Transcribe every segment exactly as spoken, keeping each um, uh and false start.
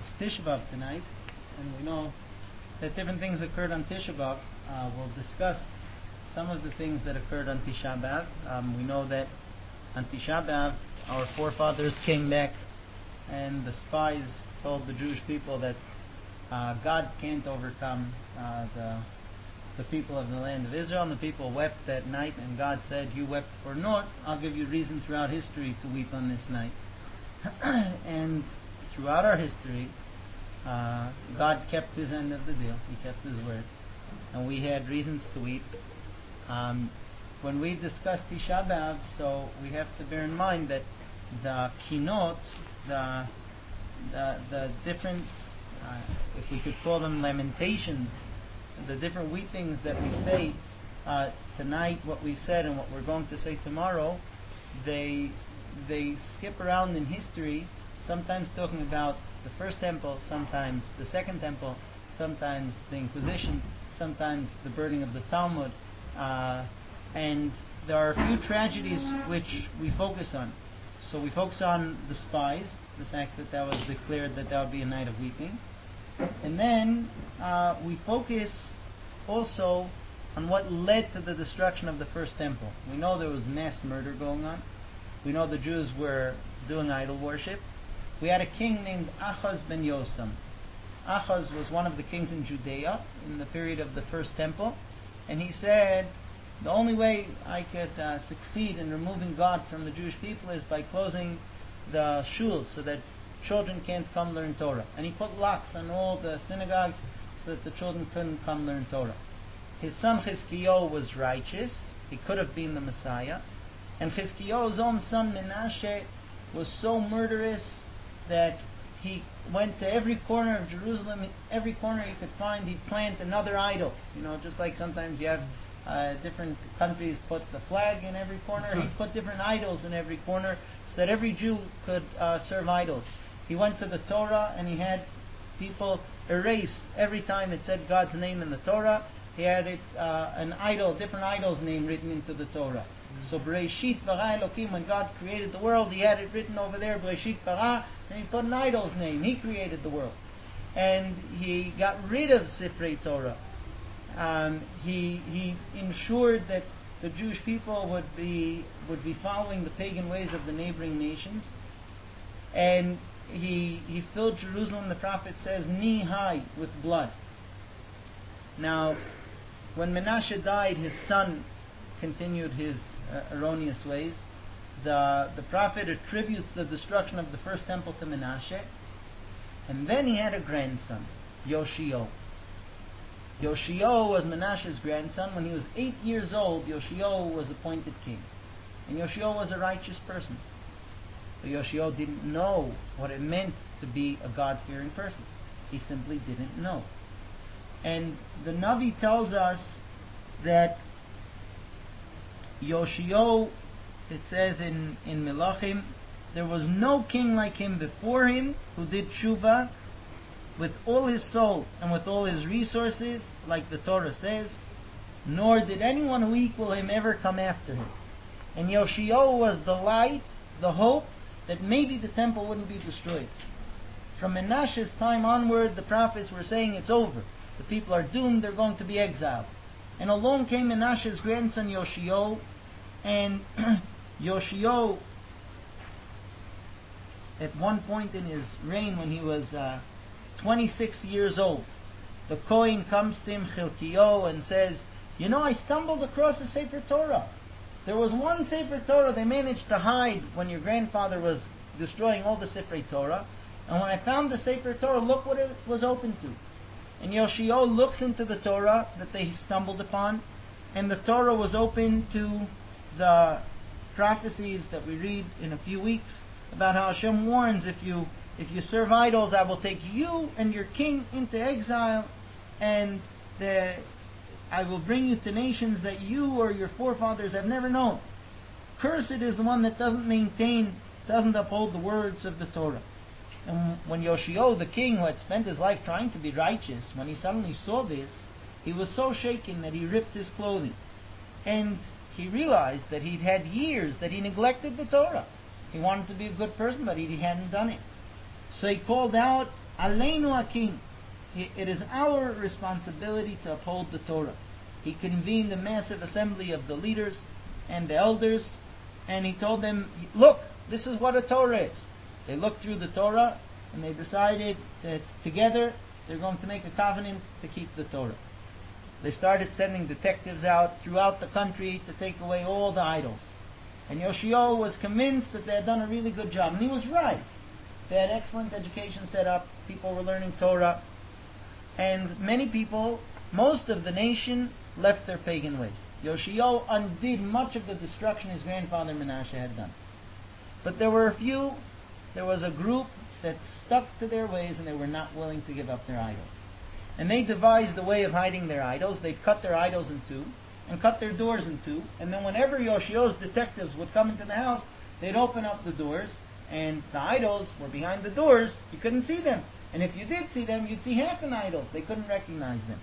It's Tisha B'Av tonight, and we know that different things occurred on Tisha B'Av. Uh, we'll discuss some of the things that occurred on Tisha B'Av. Um, we know that on Tisha B'Av, our forefathers came back, and the spies told the Jewish people that uh, God can't overcome uh, the the people of the land of Israel, and the people wept that night, and God said, "You wept for naught. I'll give you reason throughout history to weep on this night." And throughout our history, uh, God kept His end of the deal. He kept His word, and we had reasons to weep. Um, when we discuss Tisha B'Av, so we have to bear in mind that the kinot, the the, the different, uh, if we could call them lamentations, the different weepings that we say uh, tonight, what we said and what we're going to say tomorrow, they they skip around in history, sometimes talking about the first temple, sometimes the second temple, sometimes the Inquisition, sometimes the burning of the Talmud, uh, and there are a few tragedies which we focus on. So we focus on the spies, the fact that that was declared that that would be a night of weeping. And then uh, we focus also on what led to the destruction of the first temple. We know there was mass murder going on. We know the Jews were doing idol worship. We had a king named Achaz ben Yosam. Achaz was one of the kings in Judea in the period of the first temple. And he said, the only way I could uh, succeed in removing God from the Jewish people is by closing the shuls so that children can't come learn Torah. And he put locks on all the synagogues so that the children couldn't come learn Torah. His son Chizkiyahu was righteous. He could have been the Messiah. And Chizkiyahu's own son Menashe was so murderous that he went to every corner of Jerusalem, every corner he could find, he'd plant another idol. You know, just like sometimes you have uh, different countries put the flag in every corner, he'd put different idols in every corner so that every Jew could uh, serve idols. He went to the Torah and he had people erase every time it said God's name in the Torah. He had it uh, an idol, different idol's name written into the Torah. Mm-hmm. So Bereshit bara Elokim, when God created the world, He had it written over there, Bereshit bara, and He put an idol's name. He created the world, and He got rid of Sifrei Torah. Um, he he ensured that the Jewish people would be would be following the pagan ways of the neighboring nations, and He he filled Jerusalem, the prophet says, knee high with blood. Now, when Menashe died, his son continued his uh, erroneous ways. The the prophet attributes the destruction of the first temple to Menashe, and then he had a grandson, Yoshio. Yoshio was Menashe's grandson. When he was eight years old, Yoshio was appointed king, and Yoshio was a righteous person. But Yoshio didn't know what it meant to be a God-fearing person. He simply didn't know. And the Navi tells us that Yoshio, it says in, in Melachim, there was no king like him before him who did tshuva with all his soul and with all his resources, like the Torah says, nor did anyone who equal him ever come after him. And Yoshio was the light, the hope, that maybe the temple wouldn't be destroyed. From Menashe's time onward, the prophets were saying it's over. The people are doomed, they're going to be exiled. And along came Menashe's grandson Yoshio, and Yoshio, at one point in his reign when he was uh, twenty-six years old, the Kohen comes to him, Chilkiyahu, and says, you know, I stumbled across a Sefer Torah. There was one Sefer Torah they managed to hide when your grandfather was destroying all the Sefer Torah. And when I found the Sefer Torah, look what it was open to. And Yoshio looks into the Torah that they stumbled upon, and the Torah was open to the prophecies that we read in a few weeks about how Hashem warns, if you if you serve idols, I will take you and your king into exile, and the I will bring you to nations that you or your forefathers have never known. Cursed is the one that doesn't maintain, doesn't uphold the words of the Torah. And when Yoshio, the king who had spent his life trying to be righteous, when he suddenly saw this, he was so shaken that he ripped his clothing. And he realized that he'd had years that he neglected the Torah. He wanted to be a good person, but he hadn't done it. So he called out Aleinu Hakim. It is our responsibility to uphold the Torah. He convened a massive assembly of the leaders and the elders, and he told them, look, this is what a Torah is. They looked through the Torah, and they decided that together they're going to make a covenant to keep the Torah. They started sending detectives out throughout the country to take away all the idols. And Yoshio was convinced that they had done a really good job. And he was right. They had excellent education set up. People were learning Torah. And many people, most of the nation, left their pagan ways. Yoshio undid much of the destruction his grandfather Menashe had done. But there were a few, there was a group that stuck to their ways and they were not willing to give up their idols. And they devised a way of hiding their idols. They'd cut their idols in two and cut their doors in two. And then whenever Yoshio's detectives would come into the house, they'd open up the doors and the idols were behind the doors. You couldn't see them. And if you did see them, you'd see half an idol. They couldn't recognize them.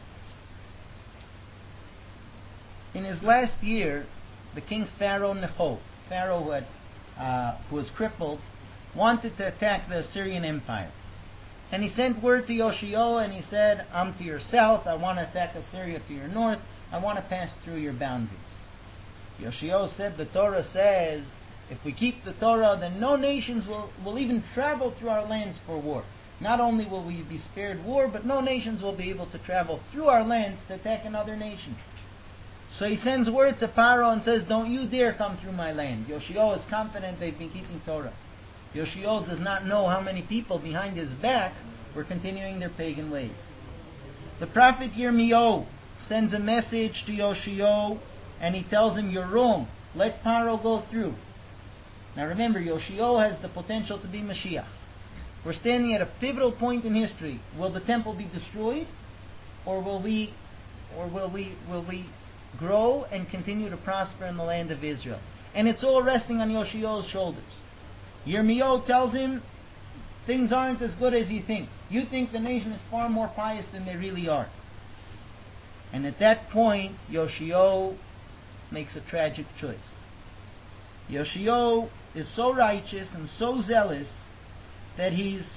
In his last year, the king Pharaoh Necho, Pharaoh who, had, uh, who was crippled, wanted to attack the Assyrian Empire. And he sent word to Yoshio and he said, I'm to your south, I want to attack Assyria to your north, I want to pass through your boundaries. Yoshio said, the Torah says, if we keep the Torah, then no nations will, will even travel through our lands for war. Not only will we be spared war, but no nations will be able to travel through our lands to attack another nation. So he sends word to Paro and says, don't you dare come through my land. Yoshio is confident they've been keeping Torah. Yoshio does not know how many people behind his back were continuing their pagan ways. The prophet Yirmiyahu sends a message to Yoshio and he tells him, you're wrong. Let Paro go through. Now remember, Yoshio has the potential to be Mashiach. We're standing at a pivotal point in history. Will the temple be destroyed? Or will we or will we will we grow and continue to prosper in the land of Israel? And it's all resting on Yoshio's shoulders. Yirmiyahu tells him, things aren't as good as you think. You think the nation is far more pious than they really are. And at that point, Yoshio makes a tragic choice. Yoshio is so righteous and so zealous that he's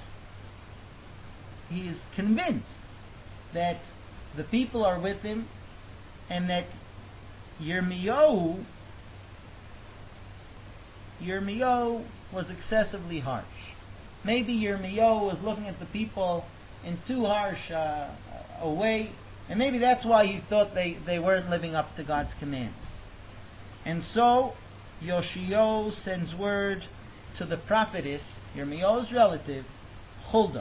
he is convinced that the people are with him and that Yirmiyahu Yirmiyahu was excessively harsh. Maybe Yirmiyahu was looking at the people in too harsh uh, a way, and maybe that's why he thought they, they weren't living up to God's commands. And so Yoshio sends word to the prophetess, Yirmiyahu's relative, Huldah.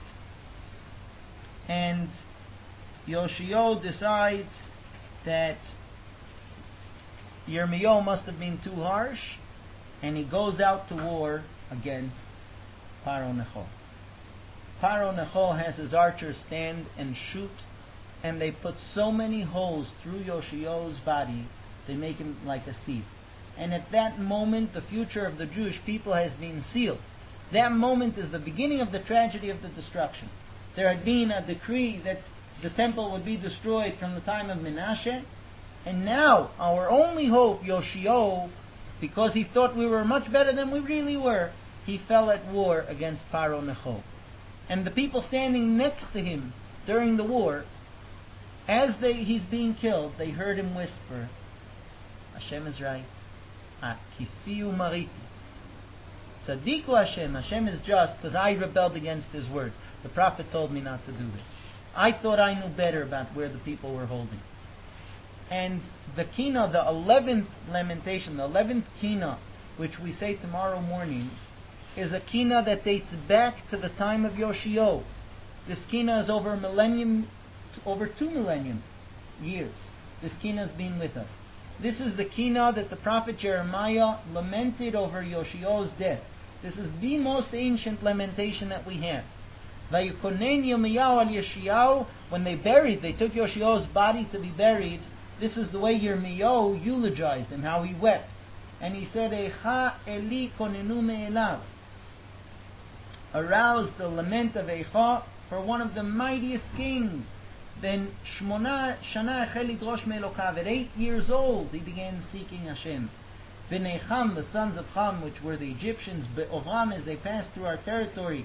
And Yoshio decides that Yirmiyahu must have been too harsh, and he goes out to war against Paro Necho. Paro Necho has his archers stand and shoot, and they put so many holes through Yoshio's body, they make him like a sieve. And at that moment, the future of the Jewish people has been sealed. That moment is the beginning of the tragedy of the destruction. There had been a decree that the temple would be destroyed from the time of Menashe, and now our only hope, Yoshio, because he thought we were much better than we really were, he fell at war against Paro Necho. And the people standing next to him during the war, as they, he's being killed, they heard him whisper, Hashem is right. Akifiu mariti. Tzadiku Hashem. Hashem is just because I rebelled against His word. The prophet told me not to do this. I thought I knew better about where the people were holding. And the Kina, the eleventh lamentation, the eleventh Kina, which we say tomorrow morning, is a Kina that dates back to the time of Yoshio. This Kina is over a millennium, over two millennium years. This Kina has been with us. This is the Kina that the prophet Jeremiah lamented over Yoshio's death. This is the most ancient lamentation that we have. Vayikonen Yirmiyahu al Yeshayahu, when they buried, they took Yoshio's body to be buried. This is the way Yirmiyahu eulogized him, how he wept. And he said, Eicha Eli konenu me'elav. Aroused the lament of Eicha for one of the mightiest kings. Then Shmona Shana Echel Lidrosh Me'elokav. At eight years old, he began seeking Hashem. Bnei Cham, the sons of Cham, which were the Egyptians, Be'ovram, as they passed through our territory,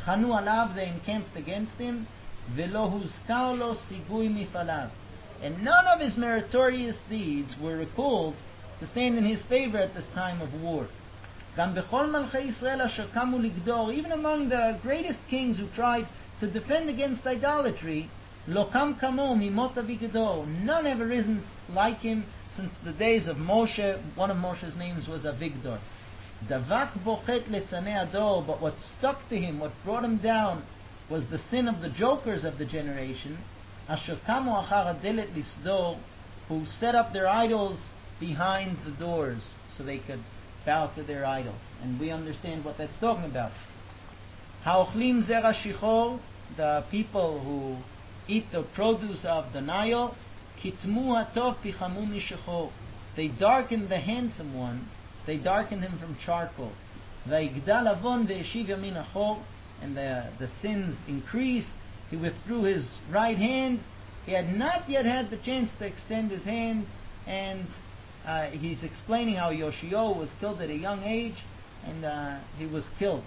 Chanu alav, they encamped against him. Velo huzkar lo sigui mifalav. And none of his meritorious deeds were recalled to stand in his favor at this time of war. Gam bechol malchei Yisrael asher kamu ligdor, even among the greatest kings who tried to defend against idolatry, lo kam kamo mimot Avigdor, none have arisen like him since the days of Moshe. One of Moshe's names was Avigdor. Davak bochet letzanei ador, but what stuck to him, what brought him down, was the sin of the jokers of the generation, asher kamu achar adelet lisdor, who set up their idols behind the doors so they could bow to their idols. And we understand what that's talking about. Haochlim zera shichor, the people who eat the produce of the Nile, kitmu hatov pichamu mishachor, they darkened the handsome one, they darkened him from charcoal. Vayigdal avon ve'eshiv yamin achor, and the, the sins increased. He withdrew his right hand. He had not yet had the chance to extend his hand, and uh, he's explaining how Yoshio was killed at a young age, and uh, he was killed.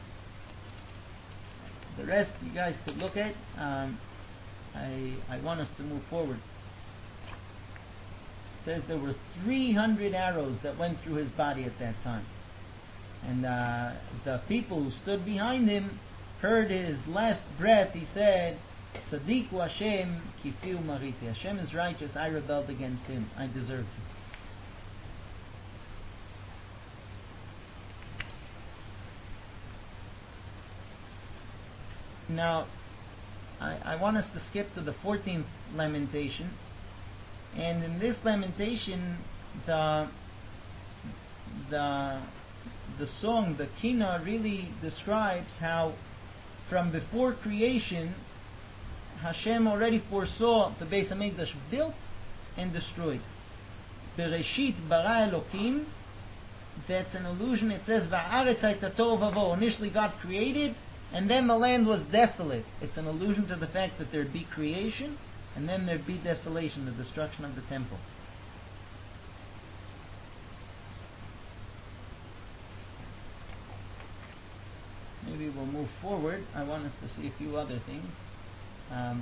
The rest you guys could look at. Um, I, I want us to move forward. It says there were three hundred arrows that went through his body at that time. And uh, the people who stood behind him heard his last breath. He said, Sadiku Hashem kifiu mariti. Hashem is righteous. I rebelled against him. I deserve this. Now, I, I want us to skip to the fourteenth lamentation. And in this lamentation, the the the song, the Kina, really describes how from before creation, Hashem already foresaw the Beis Hamikdash built and destroyed. Bereshit bara Elokim, that's an allusion. It says Va'aretz hayta tohu vavohu. Initially God created, and then the land was desolate. It's an allusion to the fact that there'd be creation, and then there'd be desolation, the destruction of the temple. Maybe we'll move forward. I want us to see a few other things. Um,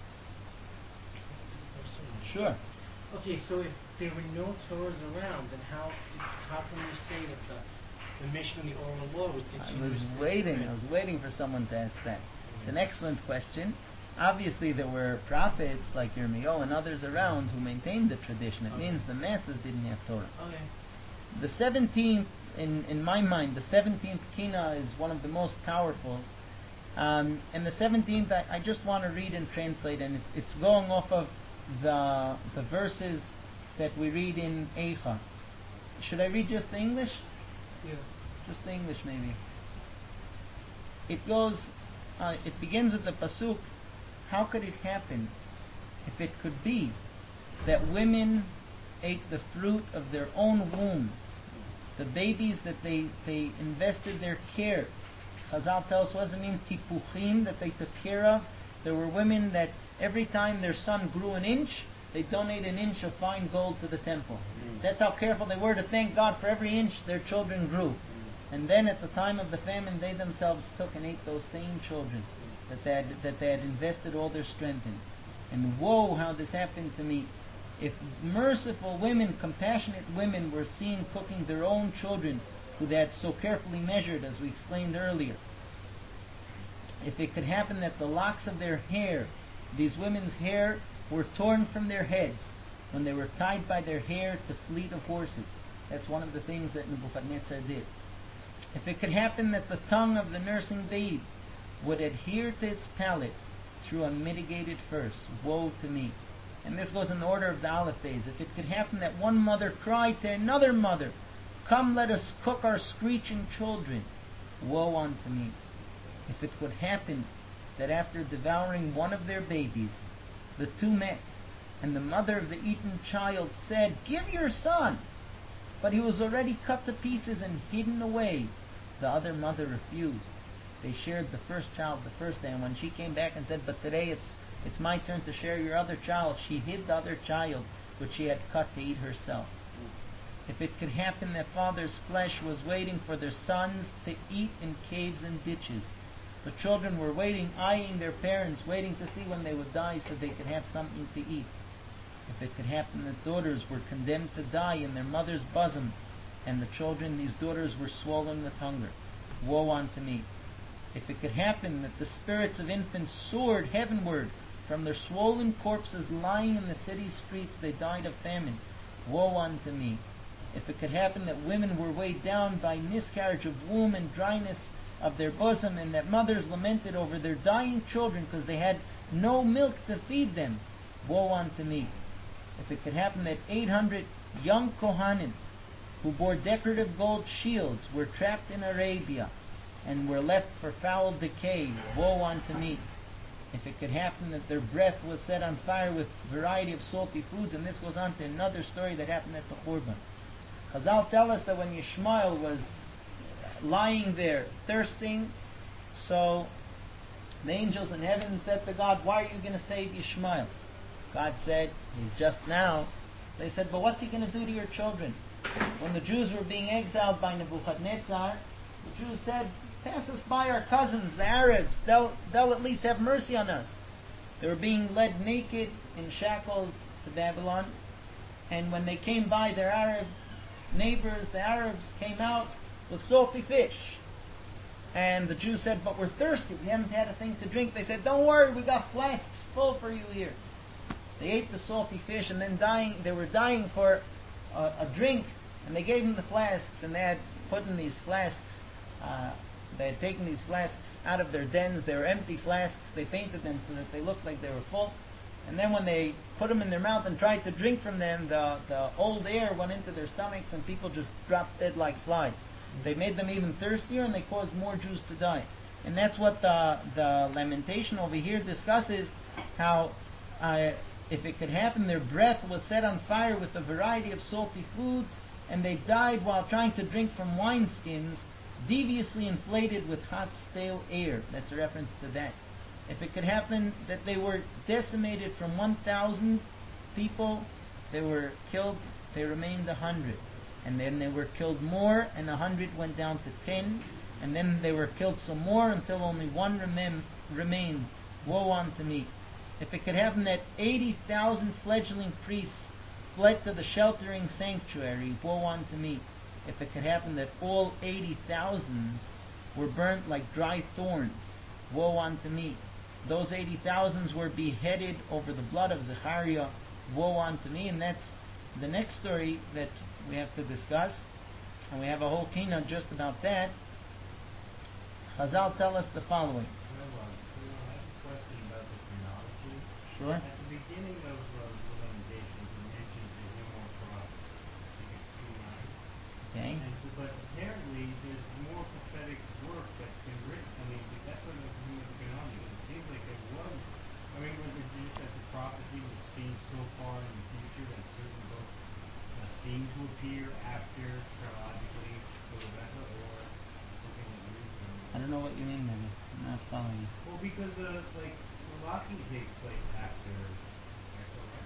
sure. Okay, so if there were no Torahs around, then how how can we say that the, the mission of the oral law was I continuously was waiting. spread? I was waiting for someone to ask that. It's an excellent question. Obviously, there were prophets like Yirmiyahu and others around who maintained the tradition. It Okay. means the masses didn't have Torah. Okay. The seventeenth, in, in my mind, the seventeenth Kina is one of the most powerful. Um, and the seventeenth, I, I just want to read and translate, and it, it's going off of the the verses that we read in Eicha. Should I read just the English? Yeah. Just the English, maybe. It goes, uh, it begins with the pasuk. How could it happen, if it could be, that women ate the fruit of their own wombs, the babies that they, they invested their care? Chazal tells us, what does it mean, tipuchim, that they took care of? There were women that every time their son grew an inch, they donate an inch of fine gold to the temple. That's how careful they were to thank God for every inch their children grew. And then at the time of the famine, they themselves took and ate those same children that they had, that they had invested all their strength in. And woe, how this happened to me. If merciful women, compassionate women were seen cooking their own children, who they had so carefully measured, as we explained earlier. If it could happen that the locks of their hair, these women's hair, were torn from their heads when they were tied by their hair to fleet of horses. That's one of the things that Nebuchadnezzar did. If it could happen that the tongue of the nursing babe would adhere to its palate through a mitigated first, woe to me. And this goes in the order of the Aleph Beis. If it could happen that one mother cried to another mother, come, let us cook our screeching children, woe unto me. If it could happen that after devouring one of their babies, the two met, and the mother of the eaten child said, give your son, but he was already cut to pieces and hidden away, the other mother refused. They shared the first child the first day, and when she came back and said, but today it's it's my turn to share your other child, she hid the other child which she had cut to eat herself. If it could happen that fathers' flesh was waiting for their sons to eat in caves and ditches, The children were waiting, eyeing their parents, waiting to see when they would die so they could have something to eat. If it could happen that daughters were condemned to die in their mother's bosom, and the children, these daughters, were swollen with hunger, woe unto me. If it could happen that the spirits of infants soared heavenward, from their swollen corpses lying in the city streets they died of famine, woe unto me. If it could happen that women were weighed down by miscarriage of womb and dryness of their bosom, and that mothers lamented over their dying children because they had no milk to feed them, woe unto me. If it could happen that eight hundred young Kohanim who bore decorative gold shields were trapped in Arabia and were left for foul decay, woe unto me. If it could happen that their breath was set on fire with variety of salty foods, and this goes on to another story that happened at the Khurban. Chazal tell us that when Yishmael was lying there thirsting, so the angels in heaven said to God, why are you going to save Yishmael? God said, he's just now. They said, but what's he going to do to your children? When the Jews were being exiled by Nebuchadnezzar, the Jews said, pass us by our cousins, the Arabs. They'll, they'll at least have mercy on us. They were being led naked in shackles to Babylon. And when they came by their Arab neighbors, the Arabs came out with salty fish. And the Jews said, but we're thirsty. We haven't had a thing to drink. They said, don't worry, we got flasks full for you here. They ate the salty fish, and then dying, they were dying for a, a drink. And they gave them the flasks, and they had put in these flasks. Uh, they had taken these flasks out of their dens. They were empty flasks. They painted them so that they looked like they were full. And then when they put them in their mouth and tried to drink from them, the, the old air went into their stomachs, and people just dropped dead like flies. They made them even thirstier, and they caused more Jews to die. And that's what the, the lamentation over here discusses, how uh, if it could happen, their breath was set on fire with a variety of salty foods, and they died while trying to drink from wineskins, deviously inflated with hot, stale air. That's a reference to that. If it could happen that they were decimated from one thousand people, they were killed, they remained a hundred. And then they were killed more, and a hundred went down to ten. And then they were killed some more until only one remain, remained. Woe unto me. If it could happen that eighty thousand fledgling priests fled to the sheltering sanctuary, woe unto me. If it could happen that all eighty thousands were burnt like dry thorns, woe unto me. Those eighty thousands were beheaded over the blood of Zechariah, woe unto me. And that's the next story that we have to discuss. And we have a whole keynote just about that. Chazal tell us the following. I have a question about the chronology. Sure. At the beginning of uh, the Lamentations, it mentions there's no more prophets. I think it's two nine. Okay. And so, but apparently there's more prophetic work that's been written. I mean, that's what the beginning of the chronology. It seems like it was. I mean, was it just that the prophecy was seen so far in the future that certain books uh, seem to appear after chronologically the Rebecca, or something like that? I don't know what you mean, maybe. I'm not following you. Well, because uh, like Malachi takes place after Exodus.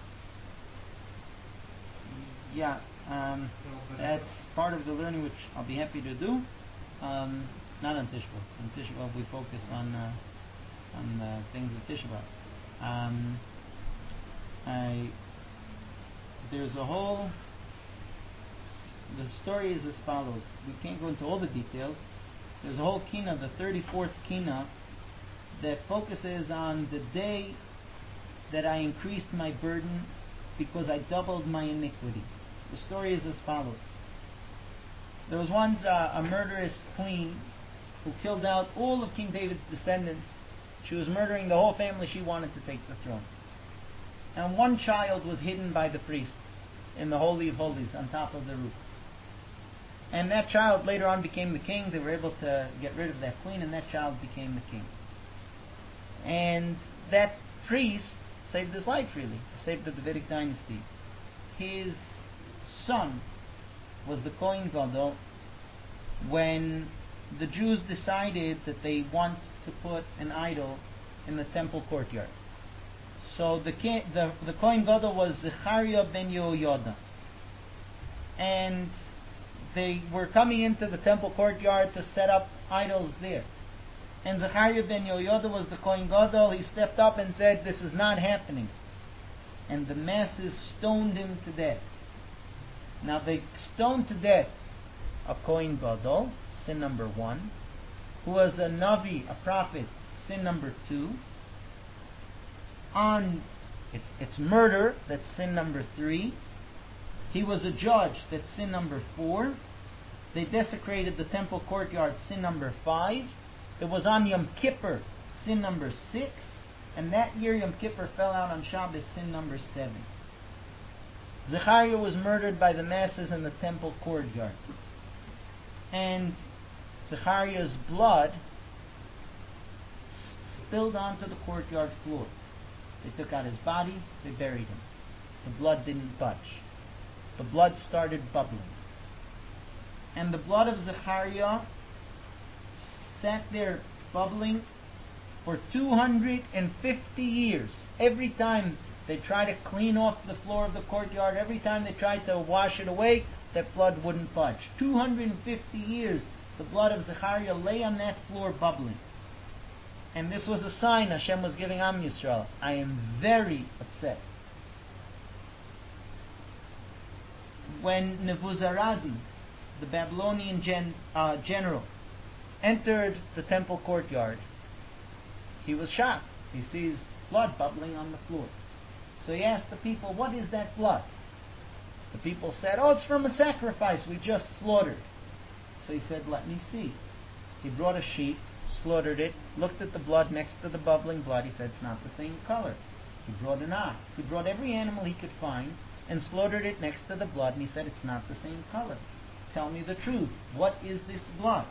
Yeah, um, So, but that's part of the learning which I'll be happy to do. Um, not on Tisha B'Av. On Tisha B'Av we focus on uh, on the things of Tisha B'Av. Um, I, there's a whole. The story is as follows. We can't go into all the details. There's a whole kina, the thirty-fourth kina, that focuses on the day that I increased my burden because I doubled my iniquity. The story is as follows. There was once uh, a murderous queen who killed out all of King David's descendants. She was murdering the whole family. She wanted to take the throne. And one child was hidden by the priest in the Holy of Holies on top of the roof. And that child later on became the king. They were able to get rid of that queen, and that child became the king. And that priest saved his life, really. Saved the Davidic dynasty. His son was the Kohen Gadol when the Jews decided that they want to put an idol in the temple courtyard. So the king, the, the Kohen Gadol was Zechariah ben Yehoyada. And they were coming into the temple courtyard to set up idols there. And Zechariah ben Yoyada was the Kohen Gadol. He stepped up and said, this is not happening. And the masses stoned him to death. Now they stoned to death a Kohen Gadol, sin number one, who was a Navi, a prophet, sin number two. On it's it's murder, that's sin number three. He was a judge, that's sin number four. They desecrated the temple courtyard, sin number five. It was on Yom Kippur, sin number six. And that year Yom Kippur fell out on Shabbos, sin number seven. Zechariah was murdered by the masses in the temple courtyard. And Zechariah's blood s- spilled onto the courtyard floor. They took out his body, they buried him. The blood didn't budge. The blood started bubbling. And the blood of Zechariah sat there bubbling for two hundred fifty years. Every time they tried to clean off the floor of the courtyard, every time they tried to wash it away, that blood wouldn't budge. two hundred fifty years, the blood of Zechariah lay on that floor bubbling. And this was a sign Hashem was giving Am Yisrael. I am very upset. When Nebuzaradan, the Babylonian gen, uh, general, entered the temple courtyard, he was shocked. He sees blood bubbling on the floor. So he asked the people, what is that blood? The people said, oh, it's from a sacrifice we just slaughtered. So he said, let me see. He brought a sheep, slaughtered it, looked at the blood next to the bubbling blood. He said, it's not the same color. He brought an ox. He brought every animal he could find and slaughtered it next to the blood. And he said, it's not the same color. Tell me the truth. What is this blood?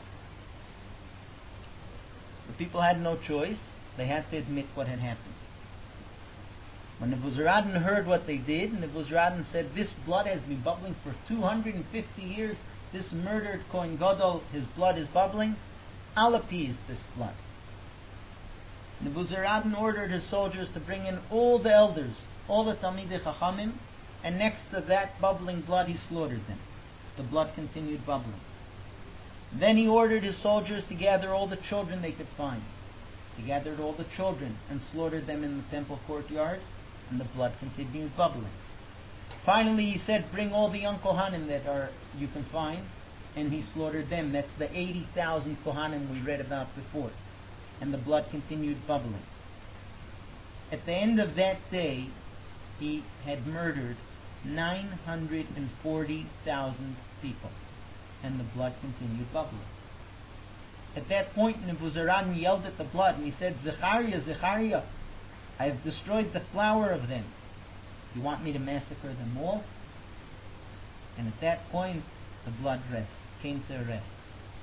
The people had no choice. They had to admit what had happened. When Nebuzaradan heard what they did, Nebuzaradan said, this blood has been bubbling for two hundred fifty years. This murdered Kohen Gadol, his blood is bubbling. I'll appease this blood. Nebuzaradan ordered his soldiers to bring in all the elders, all the Talmidei Chachamim, and next to that bubbling blood he slaughtered them. The blood continued bubbling. Then he ordered his soldiers to gather all the children they could find. They gathered all the children and slaughtered them in the temple courtyard, and the blood continued bubbling. Finally he said, bring all the young Kohanim that are you can find, and he slaughtered them. That's the eighty thousand Kohanim we read about before. And the blood continued bubbling. At the end of that day, he had murdered nine hundred forty thousand people. And the blood continued bubbling. At that point, Nebuzaradan yelled at the blood and he said, Zechariah, Zechariah, I have destroyed the flower of them. You want me to massacre them all? And at that point, the blood rest came to a rest.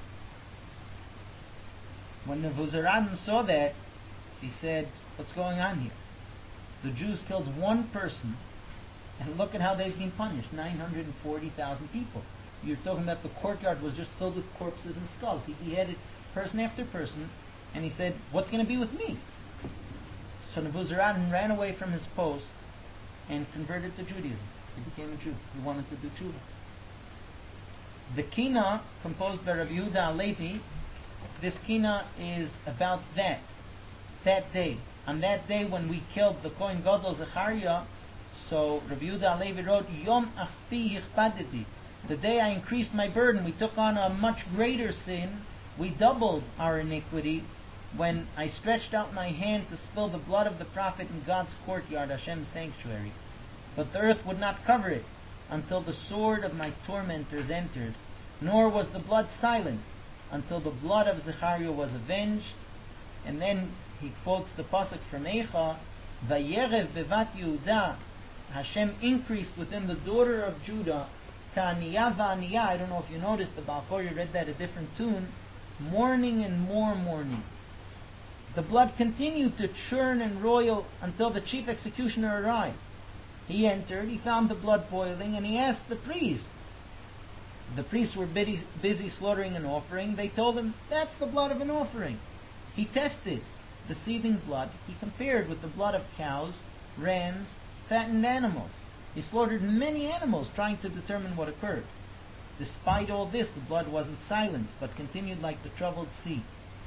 When Nebuzaradan saw that, he said, what's going on here? The Jews killed one person, and look at how they've been punished, nine hundred forty thousand people. You're talking about the courtyard was just filled with corpses and skulls. He beheaded person after person, and he said, what's going to be with me? So Nebuzaradan ran away from his post and converted to Judaism. He became a Jew. He wanted to do tshuva. The Kina, composed by Rabbi Yehuda Halevi, this Kina is about that, that day. On that day when we killed the Kohen Gadol Zechariah, so Rabbi Yehuda Halevi wrote, Yom achpi yichpadeti. The day I increased my burden, we took on a much greater sin. We doubled our iniquity when I stretched out my hand to spill the blood of the prophet in God's courtyard, Hashem's sanctuary. But the earth would not cover it until the sword of my tormentors entered, nor was the blood silent until the blood of Zechariah was avenged. And then he quotes the pasuk from Eicha, Vayerev bevat Yehuda, Hashem increased within the daughter of Judah, Ta'aniya va'aniya. I don't know if you noticed, the Baal Korah read that a different tune, mourning and more mourning. The blood continued to churn and roil until the chief executioner arrived. He entered, he found the blood boiling, and he asked the priest. The priests were busy, busy slaughtering an offering. They told him, that's the blood of an offering. He tested the seething blood. He compared with the blood of cows, rams, fattened animals. He slaughtered many animals trying to determine what occurred. Despite all this, the blood wasn't silent, but continued like the troubled sea.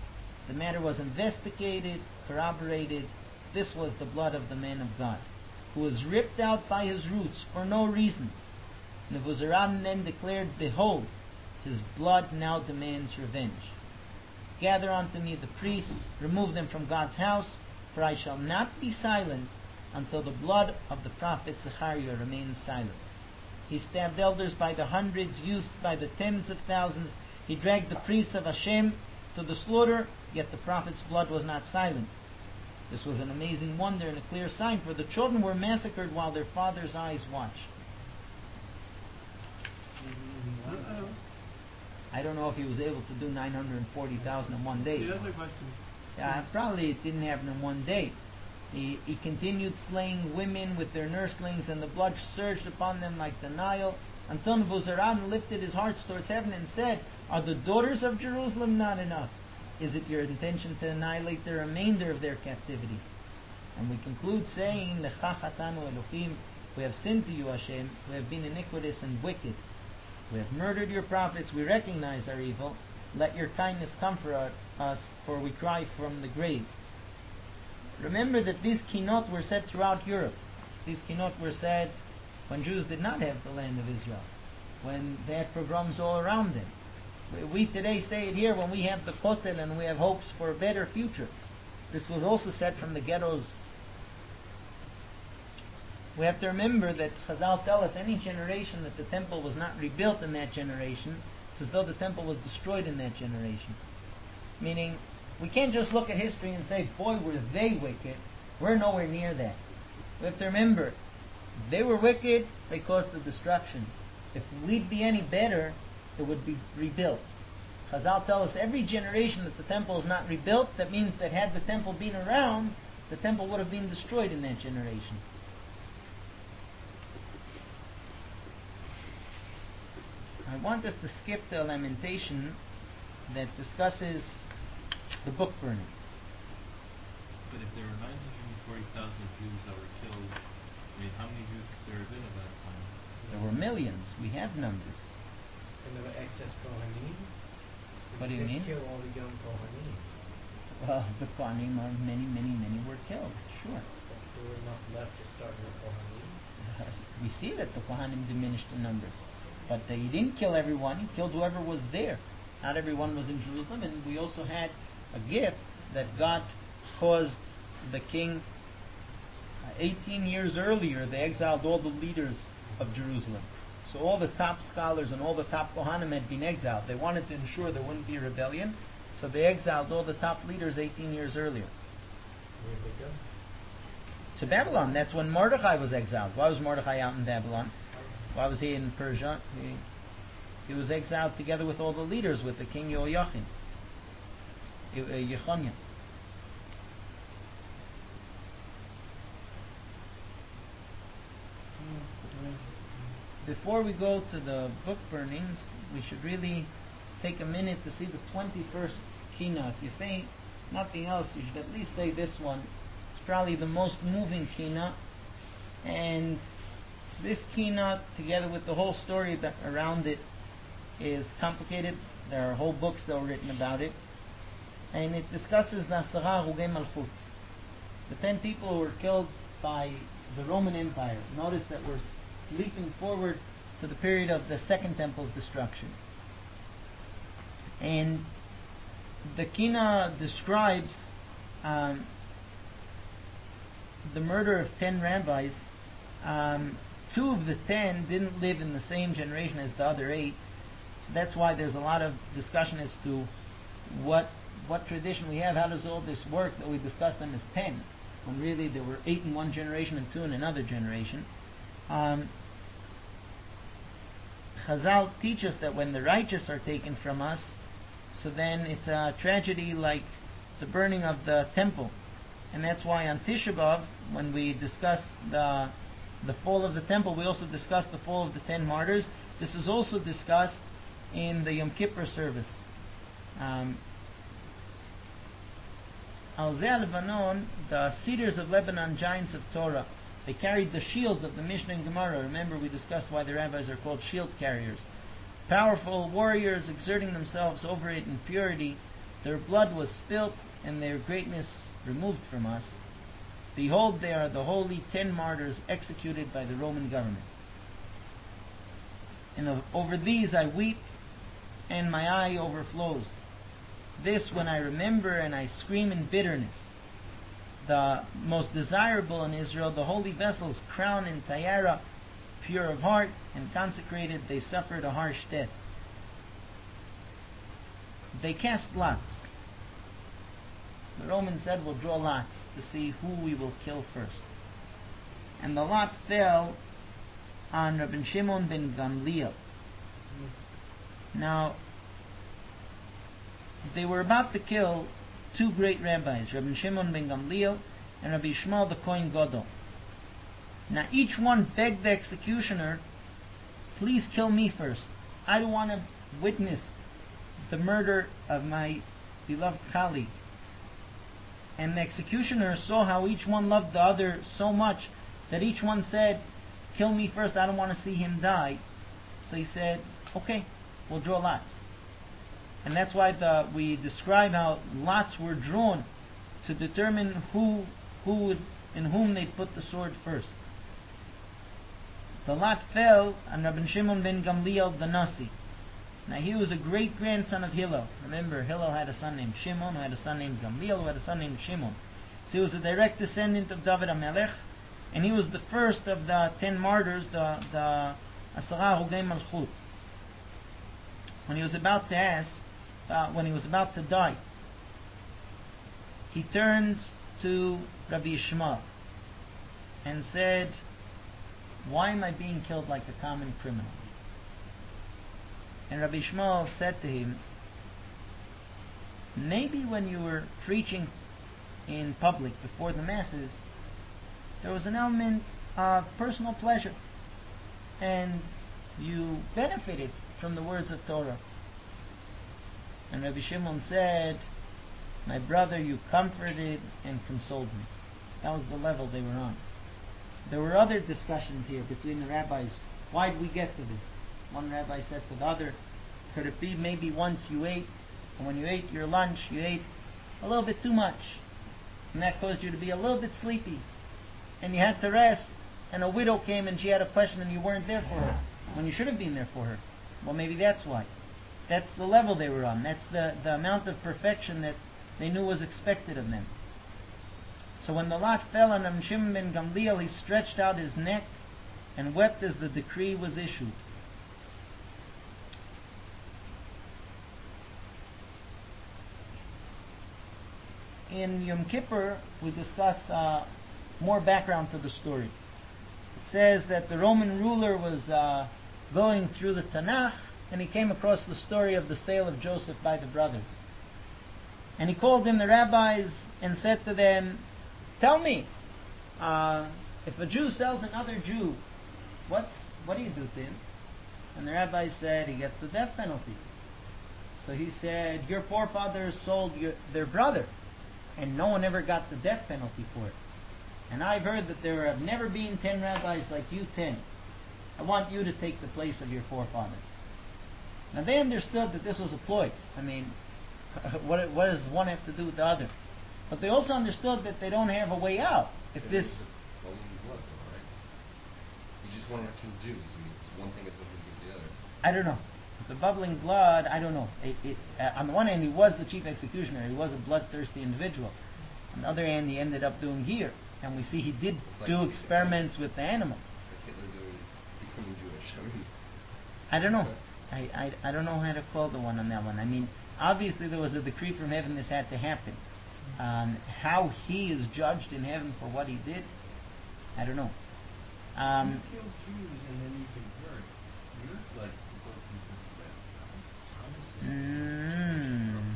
The matter was investigated, corroborated. This was the blood of the man of God, who was ripped out by his roots for no reason. Nebuzaradan then declared, behold, his blood now demands revenge. Gather unto me the priests, remove them from God's house, for I shall not be silent until the blood of the prophet Zechariah remains silent. He stabbed elders by the hundreds, youths by the tens of thousands. He dragged the priests of Hashem to the slaughter, yet the prophet's blood was not silent. This was an amazing wonder and a clear sign, for the children were massacred while their father's eyes watched. Uh-oh. I don't know if he was able to do nine hundred forty thousand in one day. The other question. Yeah, probably it didn't happen in one day. He, he continued slaying women with their nurslings, and the blood surged upon them like the Nile, until Nebuzaradan lifted his heart towards heaven and said, are the daughters of Jerusalem not enough? Is it your intention to annihilate the remainder of their captivity? And we conclude saying, Lecha chatanu Elohim, we have sinned to you, Hashem, we have been iniquitous and wicked. We have murdered your prophets, we recognize our evil. Let your kindness comfort us, for we cry from the grave. Remember that these kinot were said throughout Europe. These kinot were said when Jews did not have the land of Israel, when they had pogroms all around them. We today say it here when we have the Kotel and we have hopes for a better future. This was also said from the ghettos. We have to remember that Chazal tell us any generation that the temple was not rebuilt in that generation, it's as though the temple was destroyed in that generation. Meaning, we can't just look at history and say, boy, were they wicked. We're nowhere near that. We have to remember, they were wicked, they caused the destruction. If we'd be any better, it would be rebuilt. Chazal tell us every generation that the temple is not rebuilt, that means that had the temple been around, the temple would have been destroyed in that generation. I want us to skip to a lamentation that discusses the book burnings. But if there were nine hundred forty thousand Jews that were killed, I mean, how many Jews could there have been at that time? There were millions. We have numbers. And there were excess Kohanim. What do you mean? Kill all the young Kohanim. Well, the Kohanim, are many, many, many were killed. Sure. But there were enough left to start with Kohanim. We see that the Kohanim diminished in numbers. But uh, he didn't kill everyone. He killed whoever was there. Not everyone was in Jerusalem. And we also had a gift that God caused the king uh, eighteen years earlier. They exiled all the leaders of Jerusalem. So all the top scholars and all the top Kohanim had been exiled. They wanted to ensure there wouldn't be a rebellion. So they exiled all the top leaders eighteen years earlier. Where did they go? To Babylon. That's when Mordechai was exiled. Why was Mordechai out in Babylon? Why was he in Persia? He, he was exiled together with all the leaders, with the king Yehoiachin, Ye- uh, Yechoniah. Before we go to the book burnings, we should really take a minute to see the twenty-first Kina. If you say nothing else, you should at least say this one. It's probably the most moving Kina. And this Kina, together with the whole story that around it, is complicated. There are whole books that were written about it. And it discusses the Asara Hugei Malchut, the ten people who were killed by the Roman Empire. Notice that we're leaping forward to the period of the Second Temple's destruction. And the Kina describes um, the murder of ten rabbis. Um, two of the ten didn't live in the same generation as the other eight. So that's why there's a lot of discussion as to what what tradition we have. How does all this work that we discuss them as ten, when really there were eight in one generation and two in another generation? Um, Chazal teach us that when the righteous are taken from us, so then it's a tragedy like the burning of the temple. And that's why on Tisha B'Av, when we discuss the the fall of the temple, we also discuss the fall of the ten martyrs. This is also discussed in the Yom Kippur service. Um, Al Zeh Lebanon, the cedars of Lebanon, giants of Torah, they carried the shields of the Mishnah and Gemara. Remember, we discussed why the rabbis are called shield carriers. Powerful warriors exerting themselves over it in purity. their blood was spilt and their greatness removed from us. Behold, they are the holy ten martyrs executed by the Roman government. And over these I weep, and my eye overflows. This when I remember, and I scream in bitterness. The most desirable in Israel, the holy vessels, crowned in Tyara, pure of heart and consecrated, they suffered a harsh death. They cast lots. The Romans said, we'll draw lots to see who we will kill first. And the lot fell on Rabbi Shimon ben Gamliel. Now, they were about to kill two great rabbis, Rabbi Shimon ben Gamliel and Rabbi Shmuel the Kohen Gadol. Now each one begged the executioner, please kill me first. I don't want to witness the murder of my beloved colleague. And the executioner saw how each one loved the other so much that each one said, kill me first, I don't want to see him die. So he said, okay, we'll draw lots. And that's why the, we describe how lots were drawn to determine who who would, in whom they'd put the sword first. The lot fell on Rabbi Shimon ben Gamliel the Nasi. Now he was a great grandson of Hillel. Remember, Hillel had a son named Shimon, who had a son named Gamliel, who had a son named Shimon. So he was a direct descendant of David HaMelech, and he was the first of the ten martyrs, the the Asara Hogei Malchut. When he was about to ask, uh, when he was about to die, he turned to Rabbi Yishmael and said, why am I being killed like a common criminal? And Rabbi Yishmael said to him, maybe when you were preaching in public before the masses, there was an element of personal pleasure, and you benefited from the words of Torah. And Rabbi Shimon said, my brother, you comforted and consoled me. That was the level they were on. There were other discussions here between the rabbis. Why did we get to this? One rabbi said to the other, could it be maybe once you ate, and when you ate your lunch, you ate a little bit too much, and that caused you to be a little bit sleepy, and you had to rest, and a widow came and she had a question and you weren't there for her, when you should have been there for her. Well, maybe that's why. That's the level they were on. That's the, the amount of perfection that they knew was expected of them. So when the lot fell on Rabbi Shimon ben Gamliel, he stretched out his neck and wept as the decree was issued. In Yom Kippur, we discuss uh, more background to the story. It says that the Roman ruler was uh, going through the Tanakh, and he came across the story of the sale of Joseph by the brothers. And he called in the rabbis and said to them, tell me, uh, if a Jew sells another Jew, what's what do you do to him? And the rabbis said, he gets the death penalty. So he said, your forefathers sold your, their brother, and no one ever got the death penalty for it. And I've heard that there have never been ten rabbis like you ten. I want you to take the place of your forefathers. Now they understood that this was a ploy. I mean, what, what does one have to do with the other? But they also understood that they don't have a way out. If this... Blood, though, right? You just want to kill Jews. I mean, it's one thing is nothing to the other. I don't know. The bubbling blood, I don't know. It, it, uh, on the one hand, he was the chief executioner. He was a bloodthirsty individual. On the other hand, he ended up doing here. And we see he did It's like do the- experiments with the animals. Like Hitler doing, becoming Jewish. I mean, I don't know. I, I, I don't know how to call the one on that one. I mean, obviously there was a decree from heaven this had to happen. Um, how he is judged in heaven for what he did, I don't know. Um, you kill Jews and then you convert. You're like supposed to be something like mm,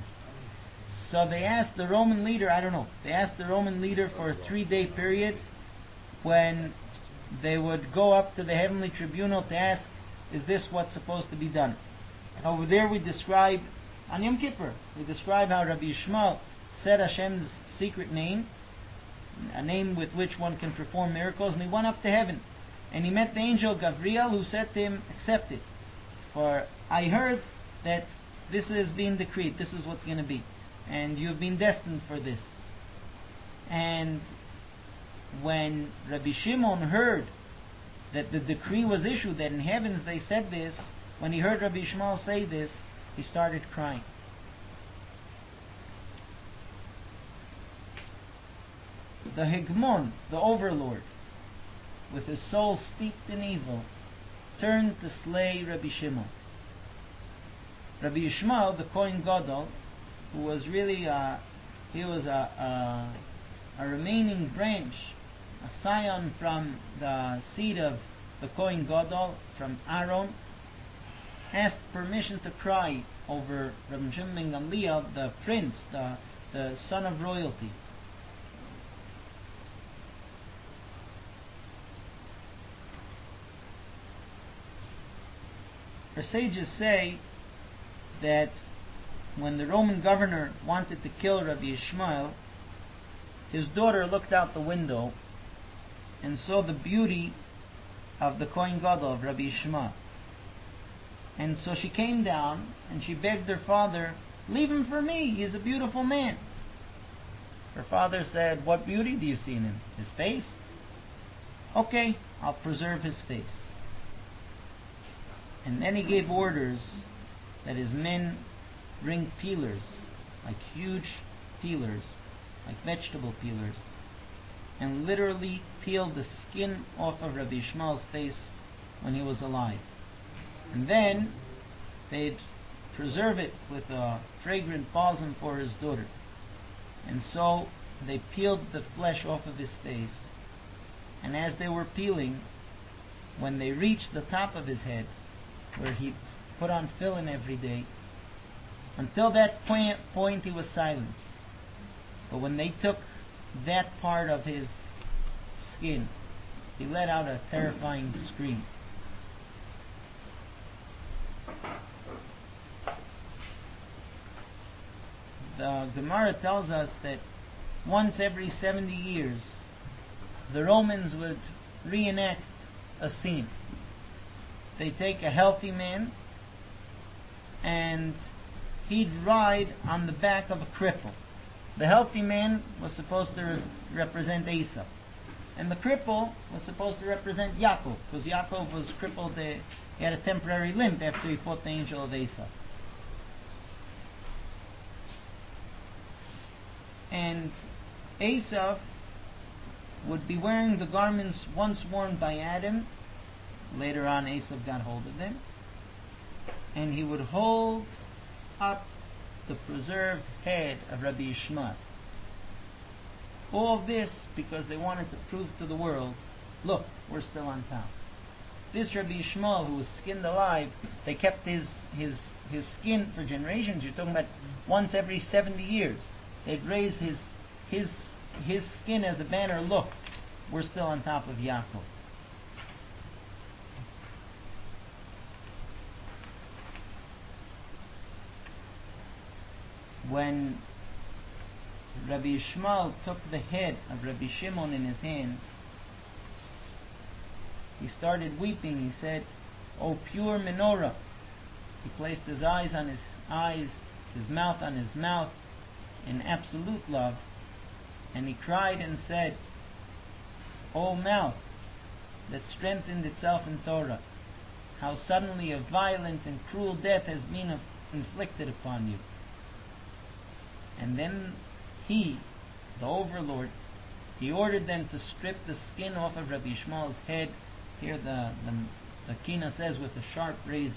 so they asked the Roman leader, I don't know, they asked the Roman leader for a three-day period when they would go up to the heavenly tribunal to ask, is this what's supposed to be done? And over there we describe, on Yom Kippur, we describe how Rabbi Yishmael said Hashem's secret name, a name with which one can perform miracles, and he went up to heaven. And he met the angel Gabriel, who said to him, accept it. For I heard that this is being decreed, this is what's going to be. and you've been destined for this. And when Rabbi Shimon heard that the decree was issued, that in heavens they said this, when he heard Rabbi Ishmael say this, he started crying. The Hegmon, the overlord, with his soul steeped in evil, turned to slay Rabbi Shimon. Rabbi Ishmael, the Kohen Gadol, who was really a, he was a, a, a remaining branch, a scion from the seed of the Kohen Gadol, from Aaron, asked permission to cry over Rabbi Shimon ben Gamliel, the prince, the, the son of royalty. Our sages say that when the Roman governor wanted to kill Rabbi Ishmael, his daughter looked out the window and saw the beauty of the Kohen Gadol, of Rabbi Ishmael. And so she came down and she begged her father, "Leave him for me, he's a beautiful man." Her father said, "What beauty do you see in him? His face? Okay, I'll preserve his face." And then he gave orders that his men bring peelers, like huge peelers, like vegetable peelers, and literally peeled the skin off of Rabbi Ishmael's face when he was alive. And then they'd preserve it with a fragrant balsam for his daughter. And so they peeled the flesh off of his face. And as they were peeling, when they reached the top of his head, where he put on tefillin every day, until that point, point he was silent. But when they took that part of his skin, he let out a terrifying scream. The Gemara tells us that once every seventy years, the Romans would reenact a scene. They take a healthy man and he'd ride on the back of a cripple. The healthy man was supposed to res- represent Esau, and the cripple was supposed to represent Yaakov, because Yaakov was crippled. Uh, he had a temporary limp after he fought the angel of Esau. And Esau would be wearing the garments once worn by Adam. Later on, Esau got hold of them, and he would hold up the preserved head of Rabbi Ishmael. All this because they wanted to prove to the world, look, we're still on top. This Rabbi Ishmael, who was skinned alive, they kept his his his skin for generations. You're talking about once every seventy years. They'd raise his his his skin as a banner. Look, we're still on top of Yaakov. When Rabbi Ishmael took the head of Rabbi Shimon in his hands, he started weeping. He said, "O pure menorah." He placed his eyes on his eyes, his mouth on his mouth, in absolute love, and he cried and said, "O mouth that strengthened itself in Torah, how suddenly a violent and cruel death has been inflicted upon you." And then he, the overlord, he ordered them to strip the skin off of Rabbi Ishmael's head. Here the, the, the Kina says, with a sharp razor.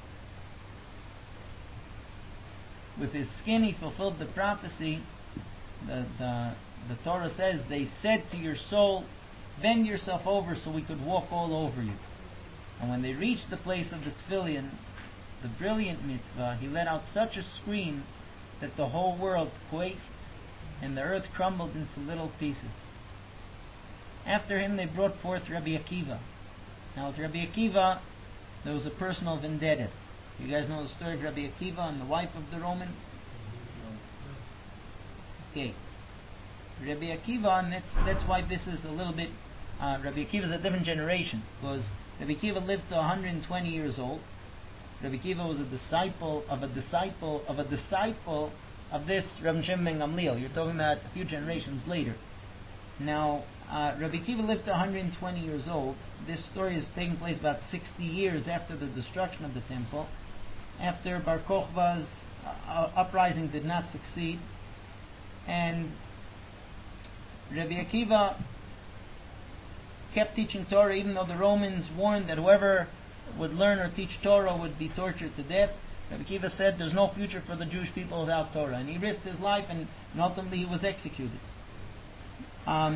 With his skin he fulfilled the prophecy. The, the, the Torah says, they said to your soul, bend yourself over so we could walk all over you. And when they reached the place of the tefillin, the brilliant mitzvah, he let out such a scream that the whole world quaked and the earth crumbled into little pieces. After him they brought forth Rabbi Akiva. Now with Rabbi Akiva there was a personal vendetta. You guys know the story of Rabbi Akiva and the wife of the Roman? Okay. Rabbi Akiva, and that's, that's why this is a little bit, uh, Rabbi Akiva is a different generation, because Rabbi Akiva lived to one hundred twenty years old. Rabbi Akiva was a disciple of a disciple of a disciple of this Rabbi Shimon ben Gamliel. You're talking about a few generations later. Now, uh, Rabbi Akiva lived to one hundred twenty years old. This story is taking place about sixty years after the destruction of the temple, after Bar Kokhba's uh, uprising did not succeed, and Rabbi Akiva kept teaching Torah even though the Romans warned that whoever would learn or teach Torah would be tortured to death. Rabbi Akiva said there's no future for the Jewish people without Torah, and he risked his life, and, and ultimately he was executed. Um,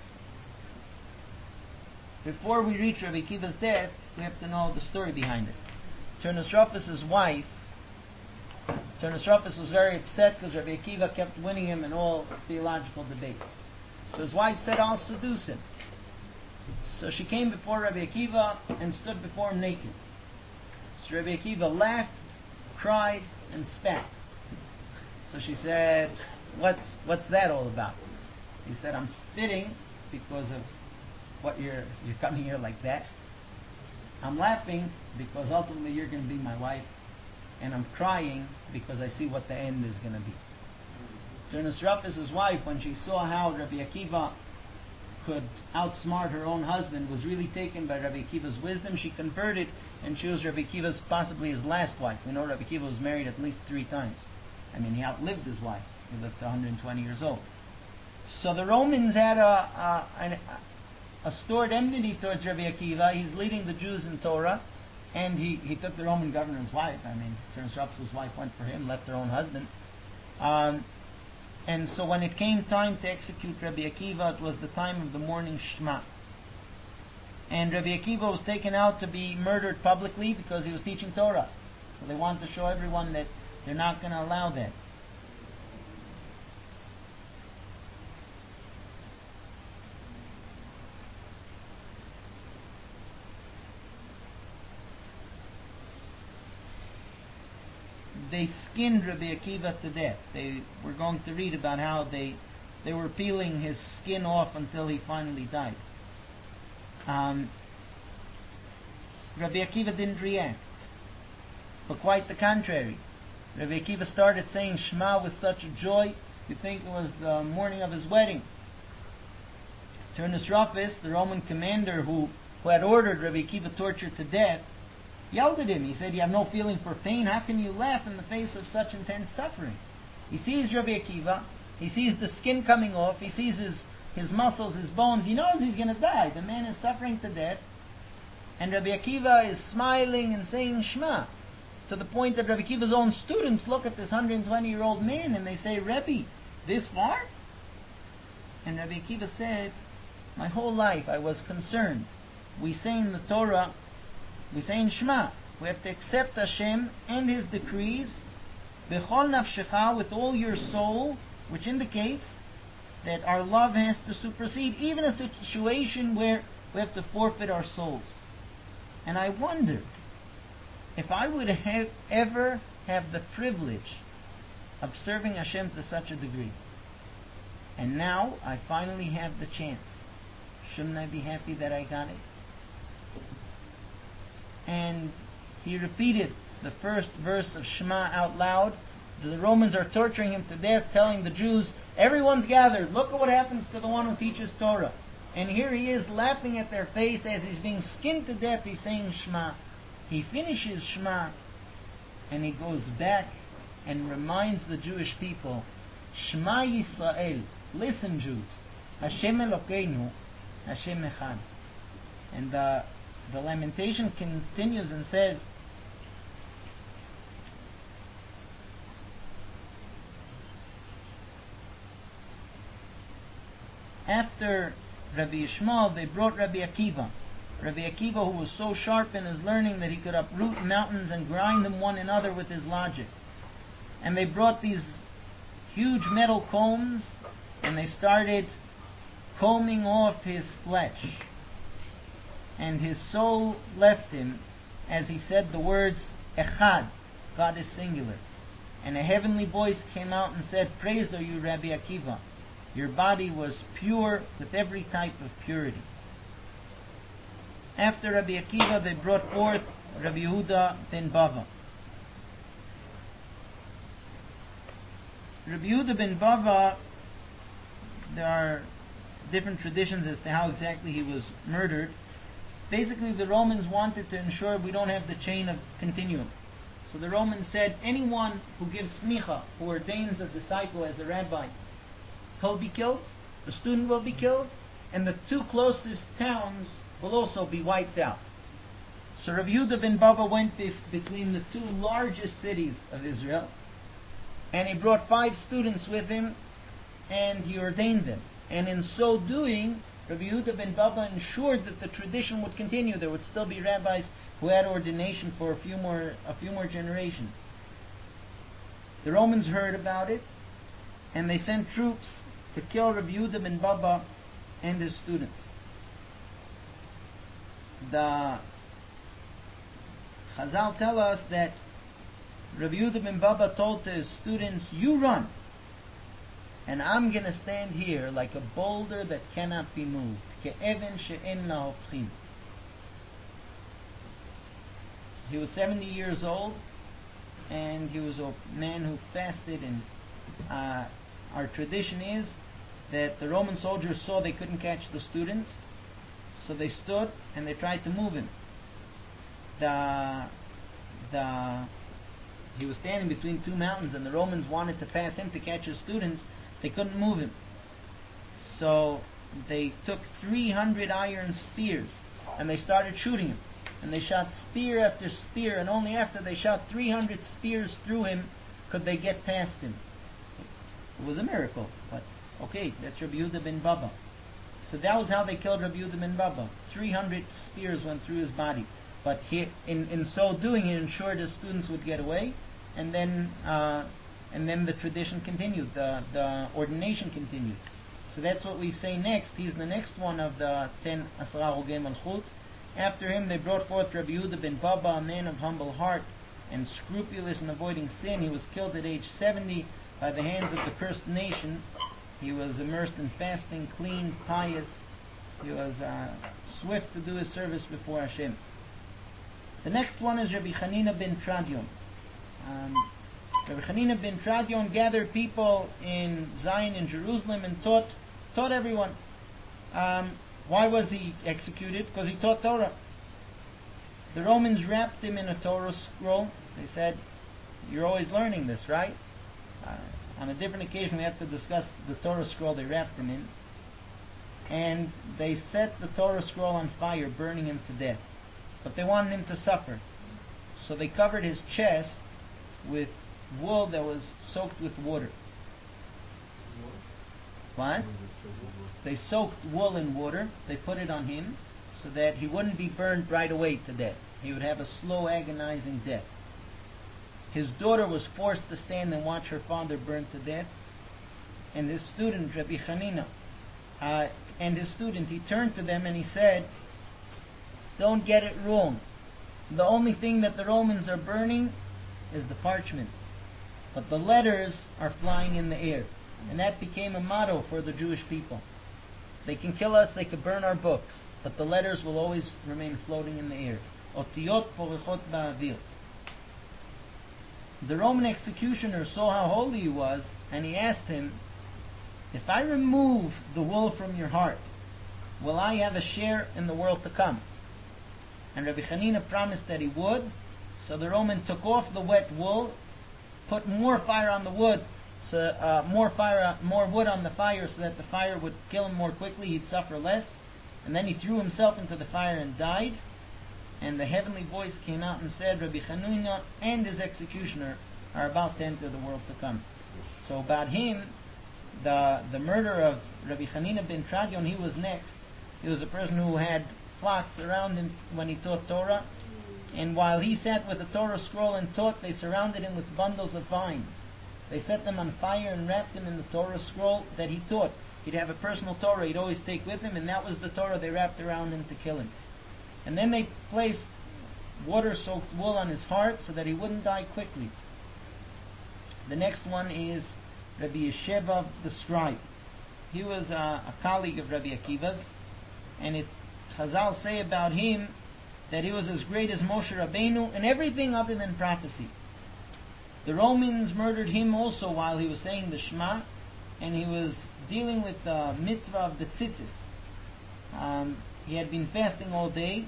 before we reach Rabbi Akiva's death, we have to know the story behind it. Turnus Rufus' wife, Turnus Rufus was very upset because Rabbi Akiva kept winning him in all theological debates. So his wife said, I'll seduce him. So she came before Rabbi Akiva and stood before him naked. So Rabbi Akiva laughed, cried, and spat. So she said, what's what's that all about? He said, I'm spitting because of what you're you're coming here like that. I'm laughing because ultimately you're going to be my wife. And I'm crying because I see what the end is going to be. Turnus Rufus' wife, when she saw how Rabbi Akiva could outsmart her own husband, was really taken by Rabbi Akiva's wisdom. She converted, and she was Rabbi Akiva's, possibly his last wife. We know Rabbi Akiva was married at least three times. I mean, he outlived his wives. He lived to one hundred twenty years old. So the Romans had a, a, a, a stored enmity towards Rabbi Akiva. He's leading the Jews in Torah, and he, he took the Roman governor's wife. I mean, Turnus Rufus' wife went for him, left her own husband. Um, And so when it came time to execute Rabbi Akiva, it was the time of the morning Shema. And Rabbi Akiva was taken out to be murdered publicly because he was teaching Torah. So they wanted to show everyone that they're not going to allow that. They skinned Rabbi Akiva to death. They were going to read about how they they were peeling his skin off until he finally died. Um, Rabbi Akiva didn't react, but quite the contrary. Rabbi Akiva started saying Shema with such joy, you'd think it was the morning of his wedding. Turnus Rufus, the Roman commander who, who had ordered Rabbi Akiva tortured to death, yelled at him. He said, you have no feeling for pain? How can you laugh in the face of such intense suffering? He sees Rabbi Akiva. He sees the skin coming off. He sees his, his muscles, his bones. He knows he's going to die. The man is suffering to death. And Rabbi Akiva is smiling and saying Shema. To the point that Rabbi Akiva's own students look at this one hundred twenty-year-old man and they say, Rebbe, this far? And Rabbi Akiva said, my whole life I was concerned. We say in the Torah, we say in Shema, we have to accept Hashem and His decrees, b'chol nafshecha, with all your soul, which indicates that our love has to supersede even a situation where we have to forfeit our souls. And I wondered if I would have ever have the privilege of serving Hashem to such a degree. And now I finally have the chance. Shouldn't I be happy that I got it? And he repeated the first verse of Shema out loud. The Romans are torturing him to death, telling the Jews, everyone's gathered, look at what happens to the one who teaches Torah. And here he is laughing at their face as he's being skinned to death. He's saying Shema. He finishes Shema and he goes back and reminds the Jewish people, Shema Yisrael, listen Jews, Hashem Elokeinu, Hashem Echad. And the The lamentation continues and says, after Rabbi Yishmael, they brought Rabbi Akiva. Rabbi Akiva, who was so sharp in his learning that he could uproot mountains and grind them one another with his logic. And they brought these huge metal combs and they started combing off his flesh. And his soul left him as he said the words Echad, God is singular. And a heavenly voice came out and said, praised are you, Rabbi Akiva. Your body was pure with every type of purity. After Rabbi Akiva, they brought forth Rabbi Yehuda ben Bava. Rabbi Yehuda ben Bava, there are different traditions as to how exactly he was murdered. Basically, the Romans wanted to ensure we don't have the chain of continuum. So the Romans said, anyone who gives smicha, who ordains a disciple as a rabbi, he'll be killed, the student will be killed, and the two closest towns will also be wiped out. So Rabbi Yehuda ben Bava went bef- between the two largest cities of Israel, and he brought five students with him, and he ordained them. And in so doing, Rabbi Yehuda ben Bava ensured that the tradition would continue. There would still be rabbis who had ordination for a few more a few more generations. The Romans heard about it, and they sent troops to kill Rabbi Yehuda ben Bava and his students. The Chazal tell us that Rabbi Yehuda ben Bava told to his students, "You run, and I'm going to stand here like a boulder that cannot be moved. Ke'even she'en la hopchim." He was seventy years old, and he was a man who fasted. And uh, our tradition is that the Roman soldiers saw they couldn't catch the students, so they stood and they tried to move him. The the he was standing between two mountains, and the Romans wanted to pass him to catch his students. They couldn't move him. So they took three hundred iron spears and they started shooting him. And they shot spear after spear, and only after they shot three hundred spears through him could they get past him. It was a miracle, but okay, that's Rabbi Yehuda ben Bava. So that was how they killed Rabbi Yehuda ben Bava. three hundred spears went through his body. But he, in, in so doing, he ensured his students would get away, and then uh, and then the tradition continued, the, the ordination continued. So that's what we say next. He's the next one of the ten Asra Hogei Malchut. After him they brought forth Rabbi Yehuda ben Bava, a man of humble heart and scrupulous in avoiding sin. He was killed at age seventy by the hands of the cursed nation. He was immersed in fasting, clean, pious. He was uh, swift to do his service before Hashem. The next one is Rabbi Chanina ben Tradion. Um, Rabbi Chanina ben Tradion gathered people in Zion in Jerusalem and taught taught everyone. Um, why was he executed? Because he taught Torah. The Romans wrapped him in a Torah scroll. They said, "You're always learning this, right?" Uh, on a different occasion we have to discuss the Torah scroll they wrapped him in. And they set the Torah scroll on fire, burning him to death. But they wanted him to suffer. So they covered his chest with wool that was soaked with water. What? They soaked wool in water. They put it on him so that he wouldn't be burned right away to death. He would have a slow, agonizing death. His daughter was forced to stand and watch her father burned to death. And his student, Rabbi Chanina, uh, and his student, he turned to them and he said, "Don't get it wrong. The only thing that the Romans are burning is the parchment. But the letters are flying in the air." And that became a motto for the Jewish people. They can kill us, they can burn our books, but the letters will always remain floating in the air. Otiyot porichot ba'avir. The Roman executioner saw how holy he was, and he asked him, "If I remove the wool from your heart, will I have a share in the world to come?" And Rabbi Chanina promised that he would. So the Roman took off the wet wool, put more fire on the wood, so uh, more fire, more wood on the fire, so that the fire would kill him more quickly. He'd suffer less. And then he threw himself into the fire and died. And the heavenly voice came out and said, "Rabbi Chanina and his executioner are about to enter the world to come." So about him, the the murder of Rabbi Chanina ben Tradion, he was next. He was a person who had flocks around him when he taught Torah. And while he sat with the Torah scroll and taught, they surrounded him with bundles of vines. They set them on fire and wrapped him in the Torah scroll that he taught. He'd have a personal Torah he'd always take with him, and that was the Torah they wrapped around him to kill him. And then they placed water-soaked wool on his heart so that he wouldn't die quickly. The next one is Rabbi Yesheva the scribe. He was a, a colleague of Rabbi Akiva's, and it Chazal say about him that he was as great as Moshe Rabbeinu in everything other than prophecy. The Romans murdered him also while he was saying the Shema, and he was dealing with the mitzvah of the tzitzis. Um, he had been fasting all day,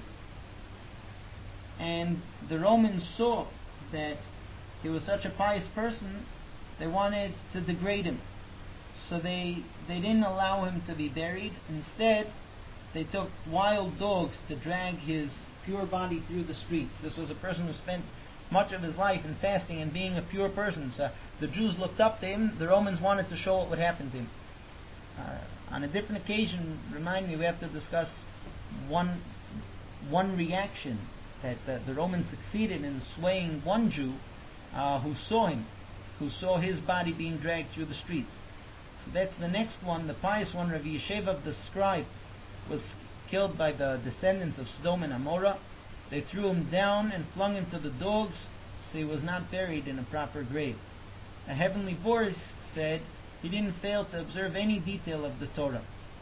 and the Romans saw that he was such a pious person, they wanted to degrade him. So they they didn't allow him to be buried. Instead, they took wild dogs to drag his pure body through the streets. This was a person who spent much of his life in fasting and being a pure person. So the Jews looked up to him. The Romans wanted to show what would happen to him. Uh, on a different occasion, remind me, we have to discuss one one reaction that uh, the Romans succeeded in swaying one Jew uh, who saw him, who saw his body being dragged through the streets. So that's the next one, the pious one. Rabbi Yeshevav the scribe was killed by the descendants of Sodom and Amorah. They threw him down and flung him to the dogs, so he was not buried in a proper grave. A heavenly voice said he didn't fail to observe any detail of the Torah.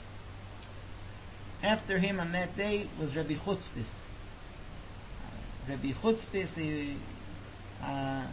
After him on that day was Rabbi Chutzpis. Uh, Rabbi Chutzpis, he, uh,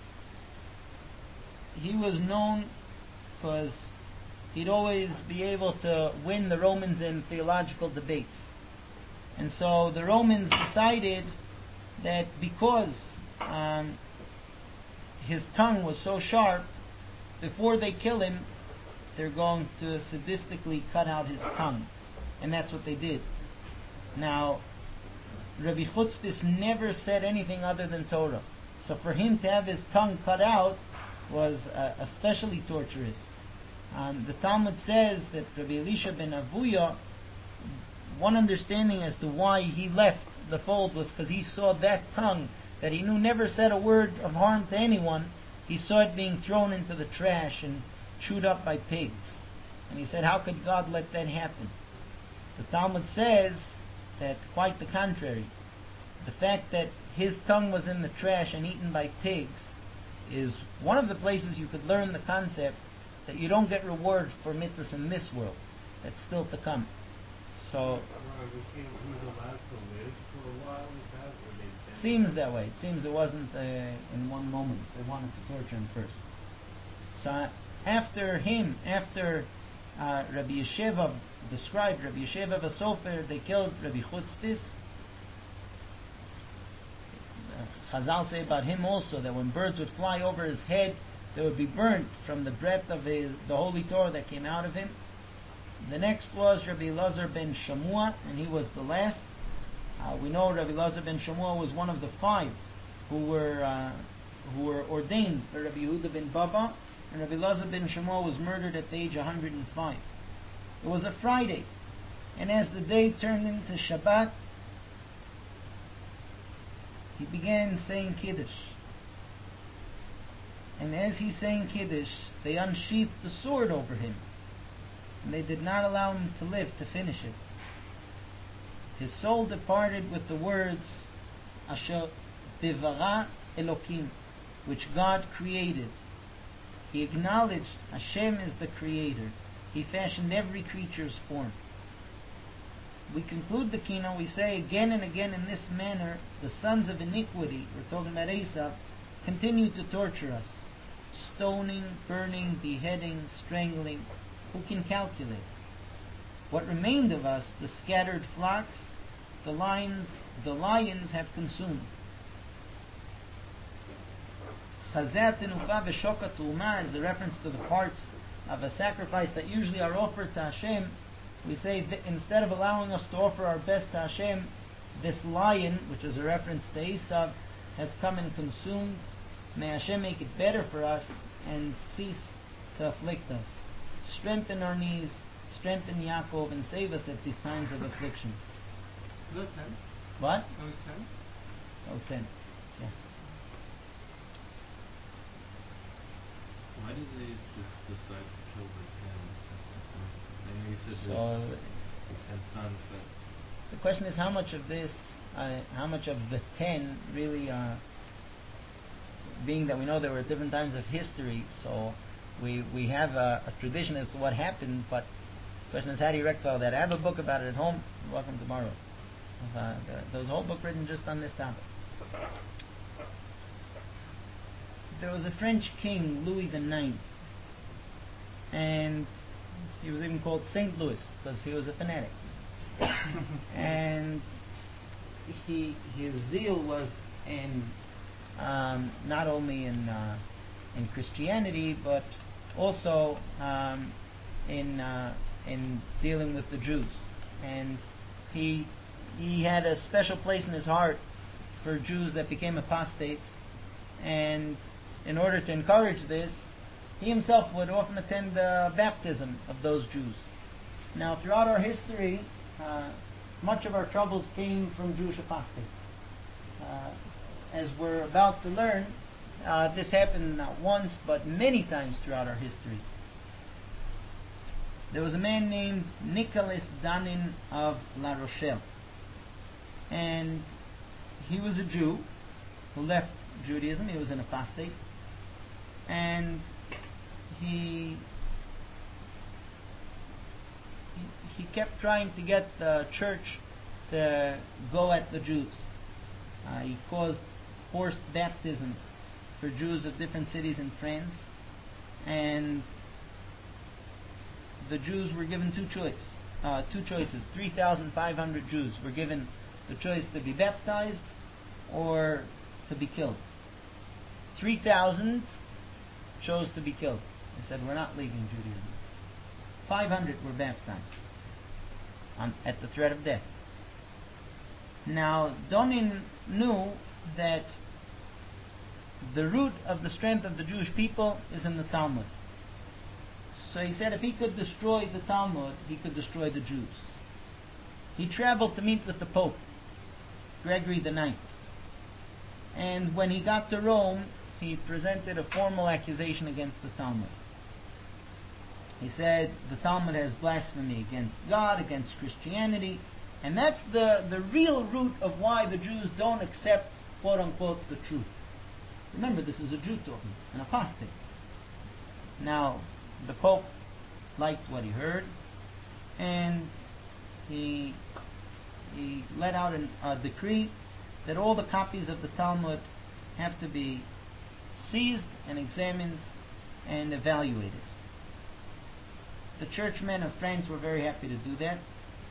he was known because he'd always be able to win the Romans in theological debates. And so the Romans decided that because um, his tongue was so sharp, before they kill him, they're going to sadistically cut out his tongue. And that's what they did. Now, Rabbi Chutzpis never said anything other than Torah. So for him to have his tongue cut out was uh, especially torturous. Um, the Talmud says that Rabbi Elisha ben Avuya, one understanding as to why he left the fold was because he saw that tongue that he knew never said a word of harm to anyone. He saw it being thrown into the trash and chewed up by pigs. And he said, how could God let that happen? The Talmud says that quite the contrary. The fact that his tongue was in the trash and eaten by pigs is one of the places you could learn the concept that you don't get reward for mitzvahs in this world. That's still to come. So, Right, we can't, he was allowed to live for a while with that, or they seems that way. It seems it wasn't uh, in one moment. They wanted to torture him first. So uh, after him, after uh, Rabbi Yeshevav, the scribe, Rabbi Yeshevav Asofer, they killed Rabbi Chutzpis. Uh, Chazal say about him also that when birds would fly over his head, they would be burnt from the breath of his, the holy Torah that came out of him. The next was Rabbi Elazar ben Shamua, and he was the last. Uh, we know Rabbi Elazar ben Shamua was one of the five who were uh, who were ordained by Rabbi Yehuda ben Baba, and Rabbi Elazar ben Shamua was murdered at the age of one hundred five. It was a Friday, and as the day turned into Shabbat, he began saying Kiddush. And as he sang Kiddush, they unsheathed the sword over him, and they did not allow him to live to finish it. His soul departed with the words, Asher Bivara Elokim, which God created. He acknowledged Hashem is the creator. He fashioned every creature's form. We conclude the Kino, we say again and again in this manner, the sons of iniquity, we're talking about Esau, continue to torture us. Stoning, burning, beheading, strangling. Who can calculate? What remained of us, the scattered flocks, the lions, the lions have consumed. Chazat tenuka v'shoka tu'uma is a reference to the parts of a sacrifice that usually are offered to Hashem. We say that instead of allowing us to offer our best to Hashem, this lion, which is a reference to Esav, has come and consumed. May Hashem make it better for us and cease to afflict us. Strengthen our knees, strengthen Yaakov, and save us at these times of affliction. Was that ten? What? That was ten? That was ten. Yeah. Why did they just decide to kill the ten? I know you said So the ten sons, but the question is how much of this, uh, how much of the ten really are, being that we know there were different times of history, so we we have a, a tradition as to what happened, but the question is how do you rectify that? I have a book about it at home. You're welcome to borrow. Uh, there's a whole book written just on this topic. there was a French king, Louis the Ninth, and he was even called Saint Louis because he was a fanatic. And he his zeal was in um, not only in uh, in Christianity but also um, in uh, in dealing with the Jews, and he he had a special place in his heart for Jews that became apostates, and in order to encourage this, he himself would often attend the baptism of those Jews. Now, throughout our history, uh, much of our troubles came from Jewish apostates. Uh, as we're about to learn, uh, this happened not once, but many times throughout our history. There was a man named Nicholas Danin of La Rochelle, and he was a Jew who left Judaism. He was an apostate, and he he kept trying to get the church to go at the Jews. Uh, he caused forced baptism for Jews of different cities in France, and the Jews were given two choice, uh, two choices. three thousand five hundred Jews were given the choice to be baptized or to be killed. three thousand chose to be killed. They said, we're not leaving Judaism. five hundred were baptized on, at the threat of death. Now, Donin knew that the root of the strength of the Jewish people is in the Talmud. So he said if he could destroy the Talmud, he could destroy the Jews. He traveled to meet with the Pope, Gregory the Ninth. And when he got to Rome, he presented a formal accusation against the Talmud. He said the Talmud has blasphemy against God, against Christianity, and that's the, the real root of why the Jews don't accept, quote unquote, the truth. Remember, this is a Jew talking, an apostate. Now, the Pope liked what he heard, and he he let out an, a decree that all the copies of the Talmud have to be seized and examined and evaluated. The churchmen of France were very happy to do that.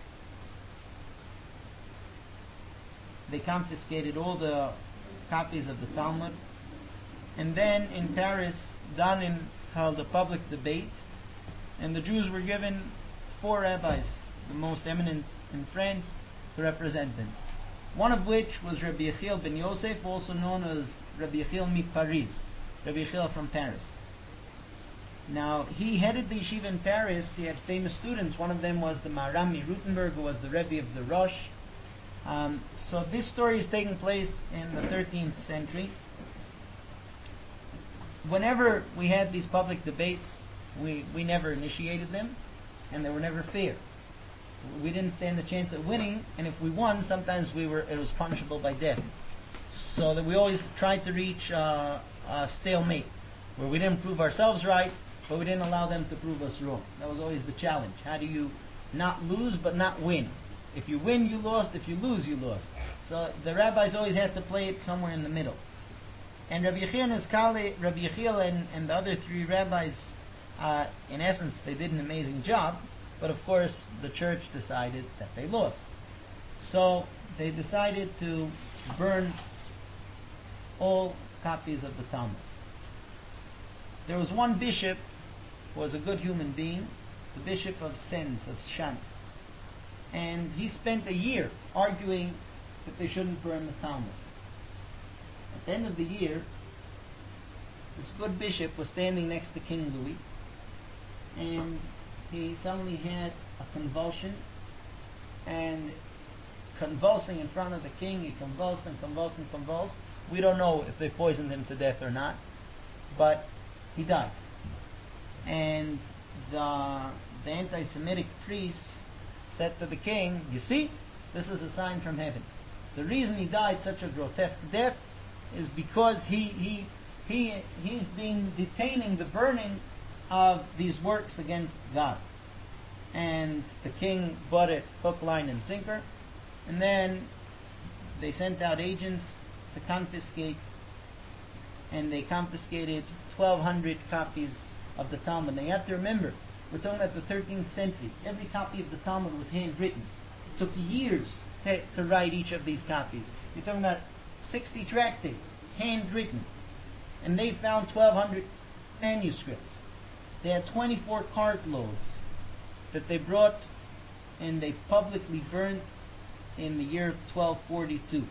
They confiscated all the copies of the Talmud, and then in Paris, Danin held a public debate, and the Jews were given four rabbis, the most eminent in France, to represent them. One of which was Rabbi Yechiel ben Yosef, also known as Rabbi Yechiel mi Paris, Rabbi Yechiel from Paris. Now, he headed the yeshiva in Paris. He had famous students. One of them was the Maharam Rutenberg, who was the Rebbe of the Rosh. Um, so this story is taking place in the thirteenth century. Whenever we had these public debates, we, we never initiated them, and they were never fair. We didn't stand a chance at winning, and if we won, sometimes we were it was punishable by death. So that we always tried to reach uh, a stalemate, where we didn't prove ourselves right, but we didn't allow them to prove us wrong. That was always the challenge. How do you not lose but not win? If you win, you lost. If you lose, you lost. So the rabbis always had to play it somewhere in the middle. And Rabbi Yechiel and his colleague, Rabbi Yechiel and, and the other three rabbis, uh, in essence, they did an amazing job. But of course, the church decided that they lost. So they decided to burn all copies of the Talmud. There was one bishop who was a good human being, the Bishop of Sens, of Shantz. And he spent a year arguing that they shouldn't burn the Talmud. At the end of the year, this good bishop was standing next to King Louis, and he suddenly had a convulsion, and convulsing in front of the king, he convulsed and convulsed and convulsed. We don't know if they poisoned him to death or not, but he died. And the, the anti-Semitic priests said to the king, you see, this is a sign from heaven. The reason he died such a grotesque death is because he he he he's been detaining the burning of these works against God. And the king bought it hook, line, and sinker. And then they sent out agents to confiscate and they confiscated twelve hundred copies of the Talmud. Now you have to remember, we're talking about the thirteenth century. Every copy of the Talmud was handwritten. It took years to, to write each of these copies. You're talking about sixty tractates, handwritten. And they found twelve hundred manuscripts. They had twenty-four cartloads that they brought and they publicly burnt in the year twelve forty-two.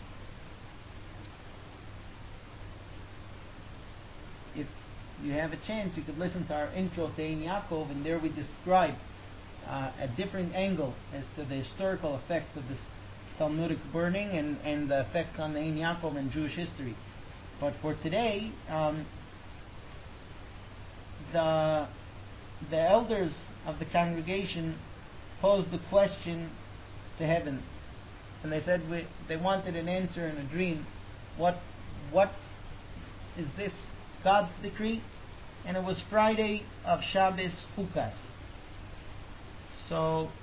If you have a chance, you could listen to our intro to Ein Yaakov, and there we describe uh, a different angle as to the historical effects of this Talmudic burning and, and the effects on the Ein Yaakov and Jewish history. But for today, um, the the elders of the congregation posed the question to heaven, and they said we, they wanted an answer in a dream. What what is this God's decree? And it was Friday of Shabbos Chukas. So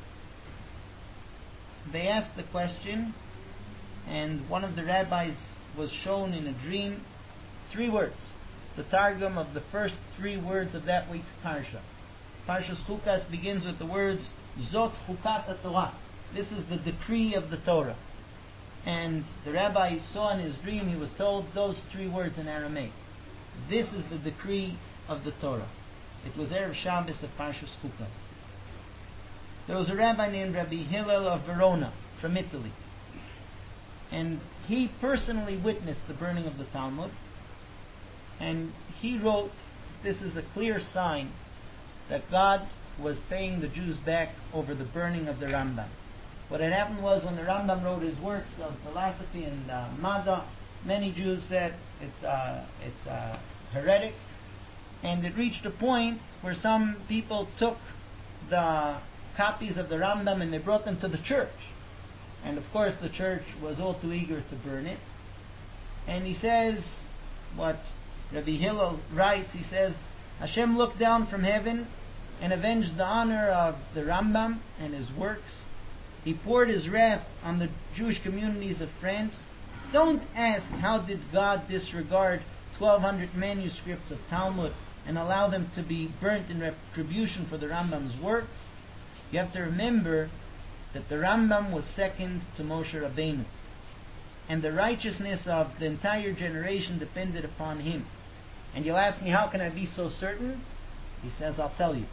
they asked the question, and one of the rabbis was shown in a dream three words, the Targum of the first three words of that week's Parsha. Parshas Chukas begins with the words Zot Chukat Torah. This is the decree of the Torah. And the rabbi saw in his dream, he was told those three words in Aramaic. This is the decree of the Torah. It was Erev Shabbos of Parshas Chukas. There was a rabbi named Rabbi Hillel of Verona from Italy. And he personally witnessed the burning of the Talmud. And he wrote, this is a clear sign that God was paying the Jews back over the burning of the Rambam. What had happened was, when the Rambam wrote his works of philosophy and uh, Mada, many Jews said it's uh, it's uh, heretic, and it reached a point where some people took the copies of the Rambam and they brought them to the church. And of course the church was all too eager to burn it. And he says, what Rabbi Hillel writes, he says, Hashem looked down from heaven and avenged the honor of the Rambam and his works. He poured his wrath on the Jewish communities of France. Don't ask how did God disregard twelve hundred manuscripts of Talmud and allow them to be burnt in retribution for the Rambam's works. You have to remember that the Rambam was second to Moshe Rabbeinu, and the righteousness of the entire generation depended upon him. And you'll ask me, how can I be so certain? He says, I'll tell you.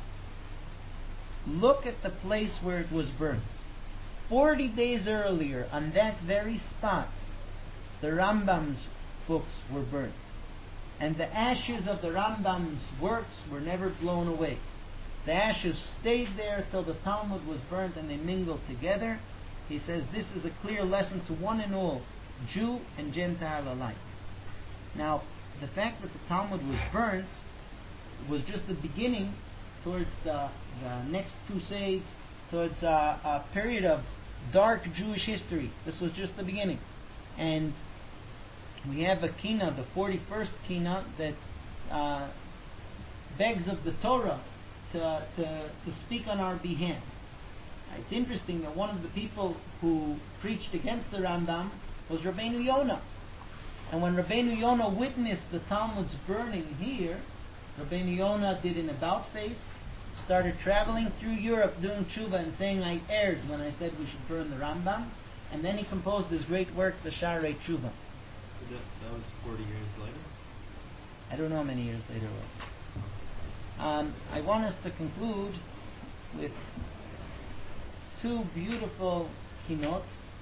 Look at the place where it was burnt. Forty days earlier, on that very spot, the Rambam's books were burnt. And the ashes of the Rambam's works were never blown away. The ashes stayed there till the Talmud was burnt and they mingled together. He says this is a clear lesson to one and all, Jew and Gentile alike. Now, the fact that the Talmud was burnt was just the beginning towards the, the next crusades, towards a, a period of dark Jewish history. This was just the beginning. And we have a kina, the forty-first kina, that uh, begs of the Torah to, to, to speak on our behalf. It's interesting that one of the people who preached against the Rambam was Rabbeinu Yonah. And when Rabbeinu Yonah witnessed the Talmud's burning here, Rabbeinu Yonah did an about face, started traveling through Europe doing tshuva and saying, I erred when I said we should burn the Rambam. And then he composed his great work, the Sharei Tshuva. That, that was forty years later? I don't know how many years later it was. Um, I want us to conclude with two beautiful kinot.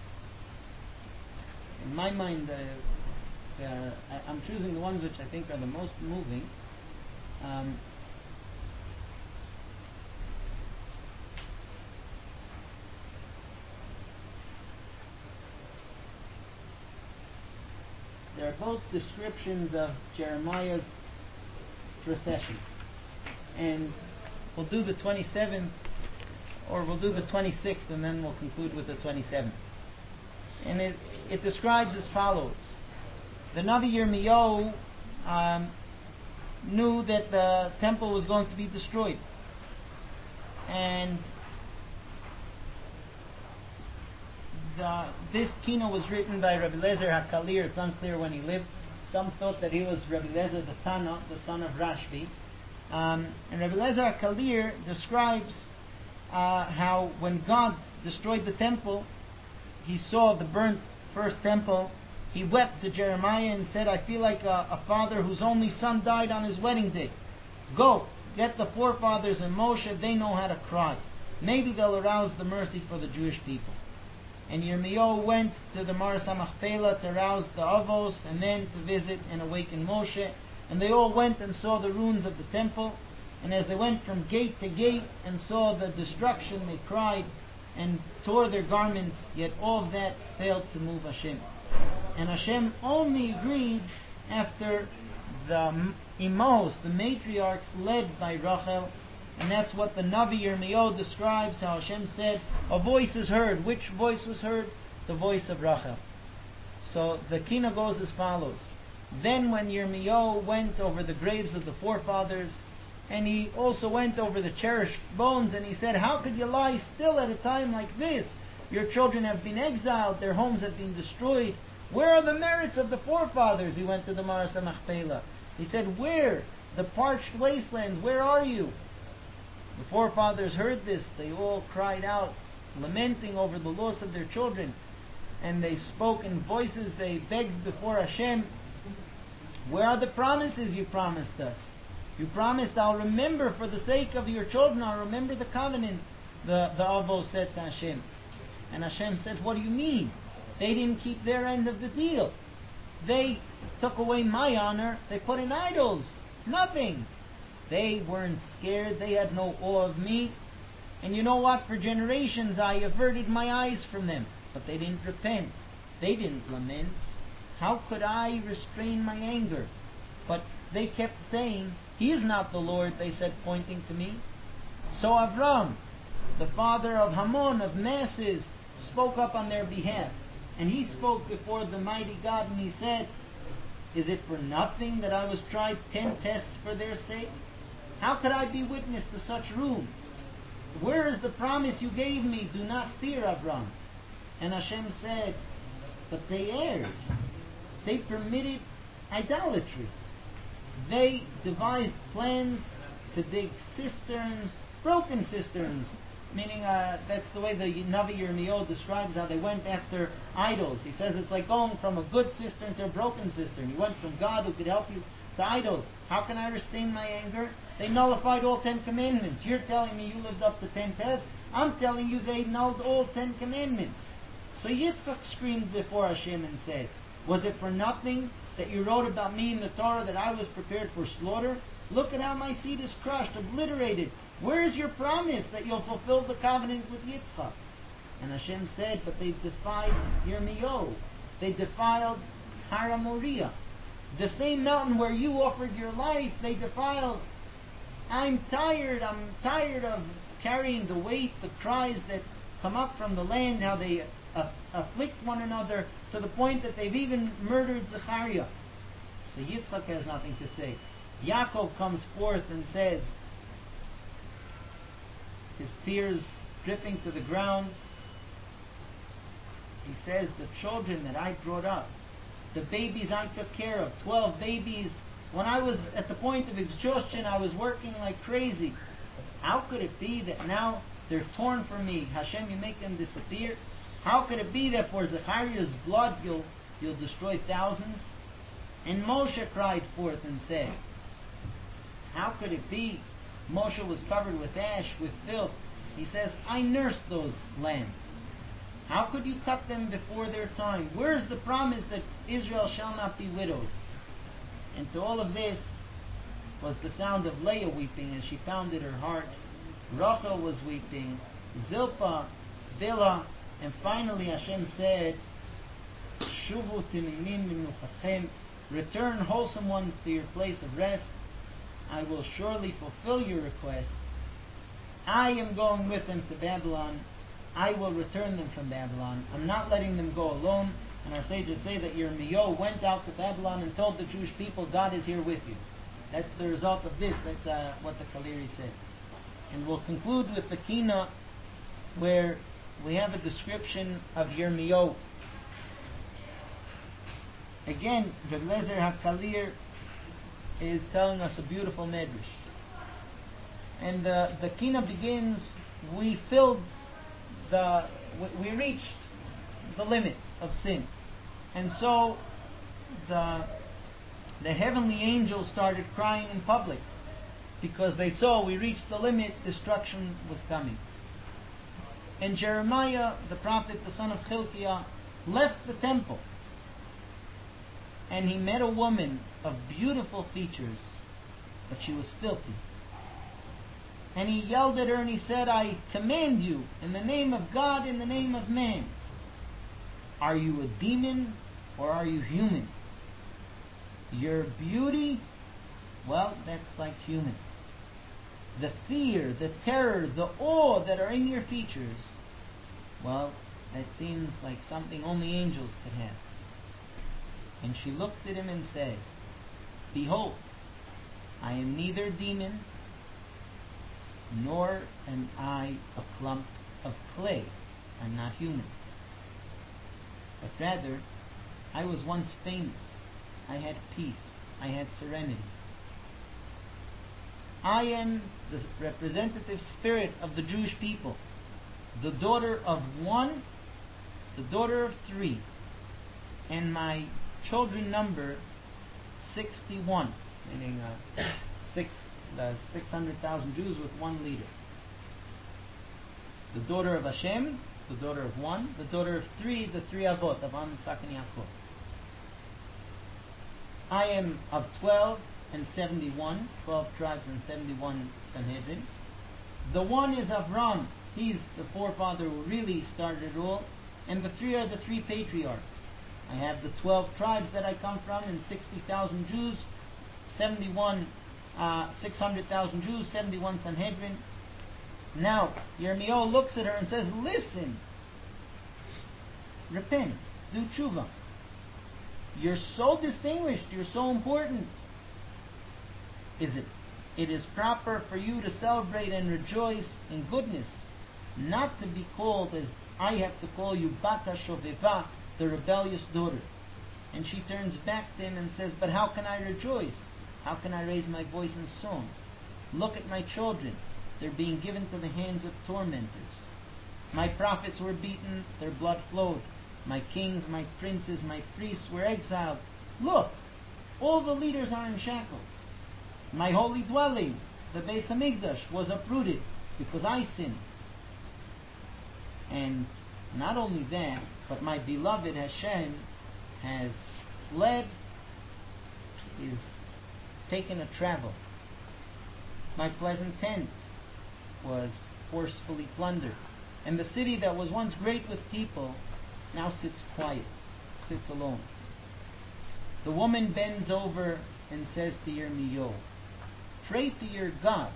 In my mind, uh, uh, I, I'm choosing the ones which I think are the most moving. Um, They are both descriptions of Jeremiah's procession. And we'll do the twenty-seventh, or we'll do the twenty-sixth, and then we'll conclude with the twenty-seventh. And it, it describes as follows. The Navi Yirmiyahu um, knew that the temple was going to be destroyed. And the, this kina was written by Rabbi Lezer HaKalir. It's unclear when he lived, Some thought that he was Rabbi Lezer the Tana, the son of Rashbi. Um, and Rabbi Lezer Kalir describes uh, how when God destroyed the temple, he saw the burnt first temple. He wept to Jeremiah and said, I feel like a, a father whose only son died on his wedding day. Go, get the forefathers and Moshe, they know how to cry. Maybe they'll arouse the mercy for the Jewish people. And Yirmiyahu went to the Maras HaMachpelah to rouse the Avos and then to visit and awaken Moshe. And they all went and saw the ruins of the temple. And as they went from gate to gate and saw the destruction, they cried and tore their garments. Yet all of that failed to move Hashem. And Hashem only agreed after the Imos, the matriarchs, led by Rachel. And that's what the Navi Yirmiyahu describes, how Hashem said, a voice is heard. Which voice was heard? The voice of Rachel. So the Kina goes as follows. Then when Yirmiyahu went over the graves of the forefathers, and he also went over the cherished bones, and he said, how could you lie still at a time like this? Your children have been exiled, their homes have been destroyed. Where are the merits of the forefathers? He went to the Maras HaMachpelah. He said, where? The parched wasteland, where are you? The forefathers heard this. They all cried out, lamenting over the loss of their children. And they spoke in voices. They begged before Hashem, where are the promises you promised us? You promised, I'll remember for the sake of your children, I'll remember the covenant, the, the Avos said to Hashem. And Hashem said, what do you mean? They didn't keep their end of the deal. They took away my honor. They put in idols. Nothing. They weren't scared. They had no awe of me. And you know what? For generations I averted my eyes from them. But they didn't repent. They didn't lament. How could I restrain my anger? But they kept saying, he is not the Lord, they said, pointing to me. So Avram, the father of Hamon, of masses, spoke up on their behalf. And he spoke before the mighty God and he said, is it for nothing that I was tried ten tests for their sake? How could I be witness to such rule? Where is the promise you gave me? Do not fear, Avram. And Hashem said, but they erred. They permitted idolatry. They devised plans to dig cisterns, broken cisterns. Meaning, uh, that's the way the Navi Yirmiyahu describes how they went after idols. He says it's like going from a good cistern to a broken cistern. You went from God who could help you to idols. How can I restrain my anger? They nullified all ten commandments. You're telling me you lived up to ten tests. I'm telling you they nulled all ten commandments. So Yitzchak screamed before Hashem and said, was it for nothing that you wrote about me in the Torah that I was prepared for slaughter? Look at how my seed is crushed, obliterated. Where is your promise that you'll fulfill the covenant with Yitzchak? And Hashem said, but they defied Yirmiyahu. They defiled Har Moriah. The same mountain where you offered your life, they defiled. I'm tired, I'm tired of carrying the weight, the cries that come up from the land, how they uh, afflict one another to the point that they've even murdered Zechariah. So Yitzchak has nothing to say. Yaakov comes forth and says, his tears dripping to the ground, he says, the children that I brought up, the babies I took care of, twelve babies, when I was at the point of exhaustion, I was working like crazy. How could it be that now they're torn from me? Hashem, you make them disappear? How could it be that for Zechariah's blood you'll, you'll destroy thousands? And Moshe cried forth and said, how could it be? Moshe was covered with ash, with filth. He says, I nursed those lambs. How could you cut them before their time? Where is the promise that Israel shall not be widowed? And to all of this was the sound of Leah weeping as she pounded her heart. Rachel was weeping, Zilpah, Bilhah, and finally Hashem said, Shuvu timinim minuchachem, return wholesome ones to your place of rest. I will surely fulfill your requests. I am going with them to Babylon. I will return them from Babylon. I'm not letting them go alone. And our sages say that Yirmiyahu went out to Babylon and told the Jewish people, God is here with you. That's the result of this. That's uh, what the Kaliri says. And we'll conclude with the Kina, where we have a description of Yirmiyahu. again, Reb Lezer HaKalir is telling us a beautiful medrash. And the, the kina begins, we filled the, we, we reached the limit of sin. And so the, the heavenly angels started crying in public because they saw we reached the limit, destruction was coming. And Jeremiah, the prophet, the son of Chilkiah, left the temple. And he met a woman of beautiful features, but she was filthy. And he yelled at her and he said, I command you, in the name of God, in the name of man, are you a demon or are you human? Your beauty, well, that's like human. The fear, the terror, the awe that are in your features, well, that seems like something only angels could have. And she looked at him and said, behold, I am neither demon, nor am I a clump of clay. I'm not human. But rather, I was once famous. I had peace. I had serenity. I am the representative spirit of the Jewish people, the daughter of one, the daughter of three, and my children number sixty-one, meaning uh, six, uh, six hundred thousand Jews with one leader. The daughter of Hashem, the daughter of one, the daughter of three, the three Avot, Avraham, Yitzchak, and Yaakov. I am of twelve and seventy-one, twelve tribes and seventy-one Sanhedrin. The one is Avram, he's the forefather who really started it all, and the three are the three patriarchs. I have the twelve tribes that I come from, and sixty thousand Jews, seventy-one, uh, six hundred thousand Jews, seventy-one Sanhedrin. Now, Yirmiyahu looks at her and says, listen, repent, do tshuva. You're so distinguished, you're so important. Is it? It is proper for you to celebrate and rejoice in goodness, not to be called, as I have to call you, Bata Shoveva, the rebellious daughter. And she turns back to him and says, but how can I rejoice? How can I raise my voice in song? Look at my children. They're being given to the hands of tormentors. My prophets were beaten, their blood flowed. My kings, my princes, my priests were exiled. Look, all the leaders are in shackles. My holy dwelling, the Beis Hamikdash, was uprooted because I sinned. And not only that, but my beloved Hashem has fled, is taken a travel. My pleasant tent was forcefully plundered. And the city that was once great with people now sits quiet, sits alone. The woman bends over and says to Yirmiyahu, pray to your God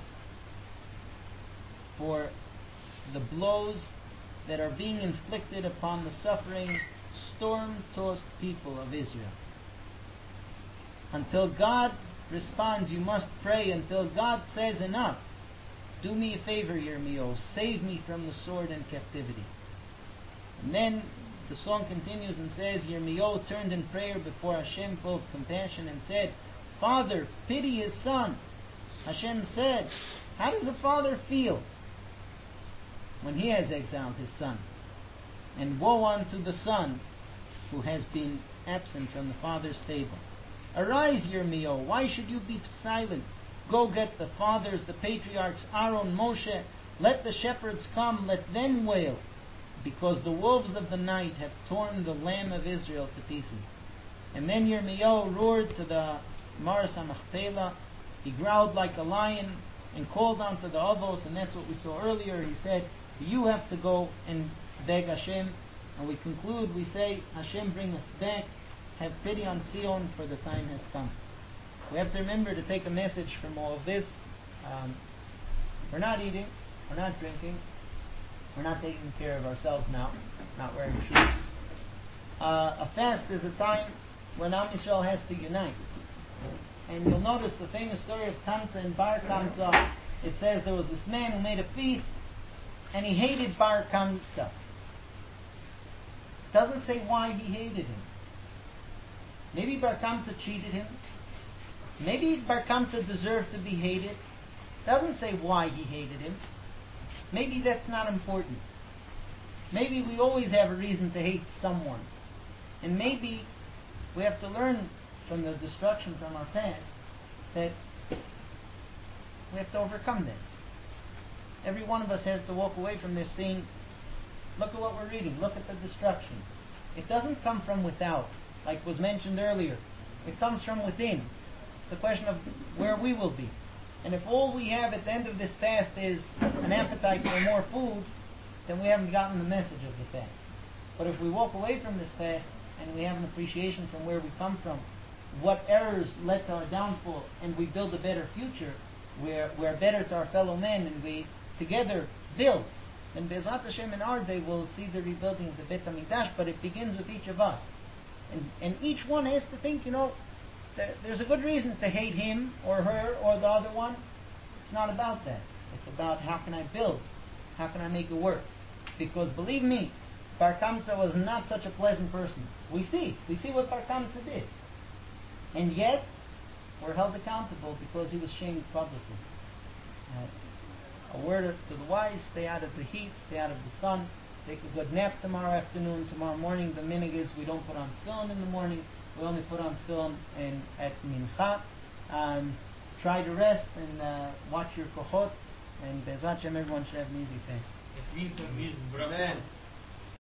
for the blows that are being inflicted upon the suffering, storm-tossed people of Israel. Until God responds, you must pray until God says enough. Do me a favor, Yirmiyahu, save me from the sword and captivity. And then the song continues and says, Yirmiyahu turned in prayer before Hashem full of compassion and said, Father, pity his son. Hashem said, how does a father feel when he has exiled his son? And woe unto the son who has been absent from the father's table. Arise, Yirmiyahu, why should you be silent? Go get the fathers, the patriarchs, Aaron, Moshe. Let the shepherds come, let them wail, because the wolves of the night have torn the lamb of Israel to pieces. And then Yirmiyahu roared to the Maras HaMachpelah. He growled like a lion and called unto the Avos, and that's what we saw earlier. He said, you have to go and beg Hashem. And we conclude, we say, Hashem, bring us back. Have pity on Zion, for the time has come. We have to remember to take a message from all of this. Um, we're not eating, we're not drinking, we're not taking care of ourselves now, not wearing shoes. Uh, a fast is a time when Am Yisrael has to unite. And you'll notice the famous story of Kamsa and Bar Kamsa. It says there was this man who made a feast, and he hated Bar Kamsa. It doesn't say why he hated him. Maybe Bar Kamsa cheated him. Maybe Bar Kamsa deserved to be hated. Doesn't say why he hated him. Maybe that's not important. Maybe we always have a reason to hate someone. And maybe we have to learn from the destruction from our past that we have to overcome that. Every one of us has to walk away from this saying, look at what we're reading, look at the destruction. It doesn't come from without, like was mentioned earlier. It comes from within. It's a question of where we will be. And if all we have at the end of this fast is an appetite for more food, then we haven't gotten the message of the fast. But if we walk away from this fast and we have an appreciation from where we come from, what errors led to our downfall, and we build a better future, we're, we're better to our fellow men, and we together build. And Be'ezrat Hashem in our day we'll see the rebuilding of the Beit HaMikdash, but it begins with each of us. And, and each one has to think, you know, there, there's a good reason to hate him or her or the other one. It's not about that. It's about how can I build? How can I make it work? Because believe me, Bar Kamsa was not such a pleasant person. We see. We see what Bar Kamsa did. And yet, we're held accountable because he was shamed publicly. Uh, a word to the wise, stay out of the heat, stay out of the sun, take a good nap tomorrow afternoon, tomorrow morning. The minhag is we don't put on film in the morning, we only put on film in, at Mincha. Um, try to rest and uh, watch your kohot, and Be'ezrat Hashem everyone should have an easy fast. If you put music,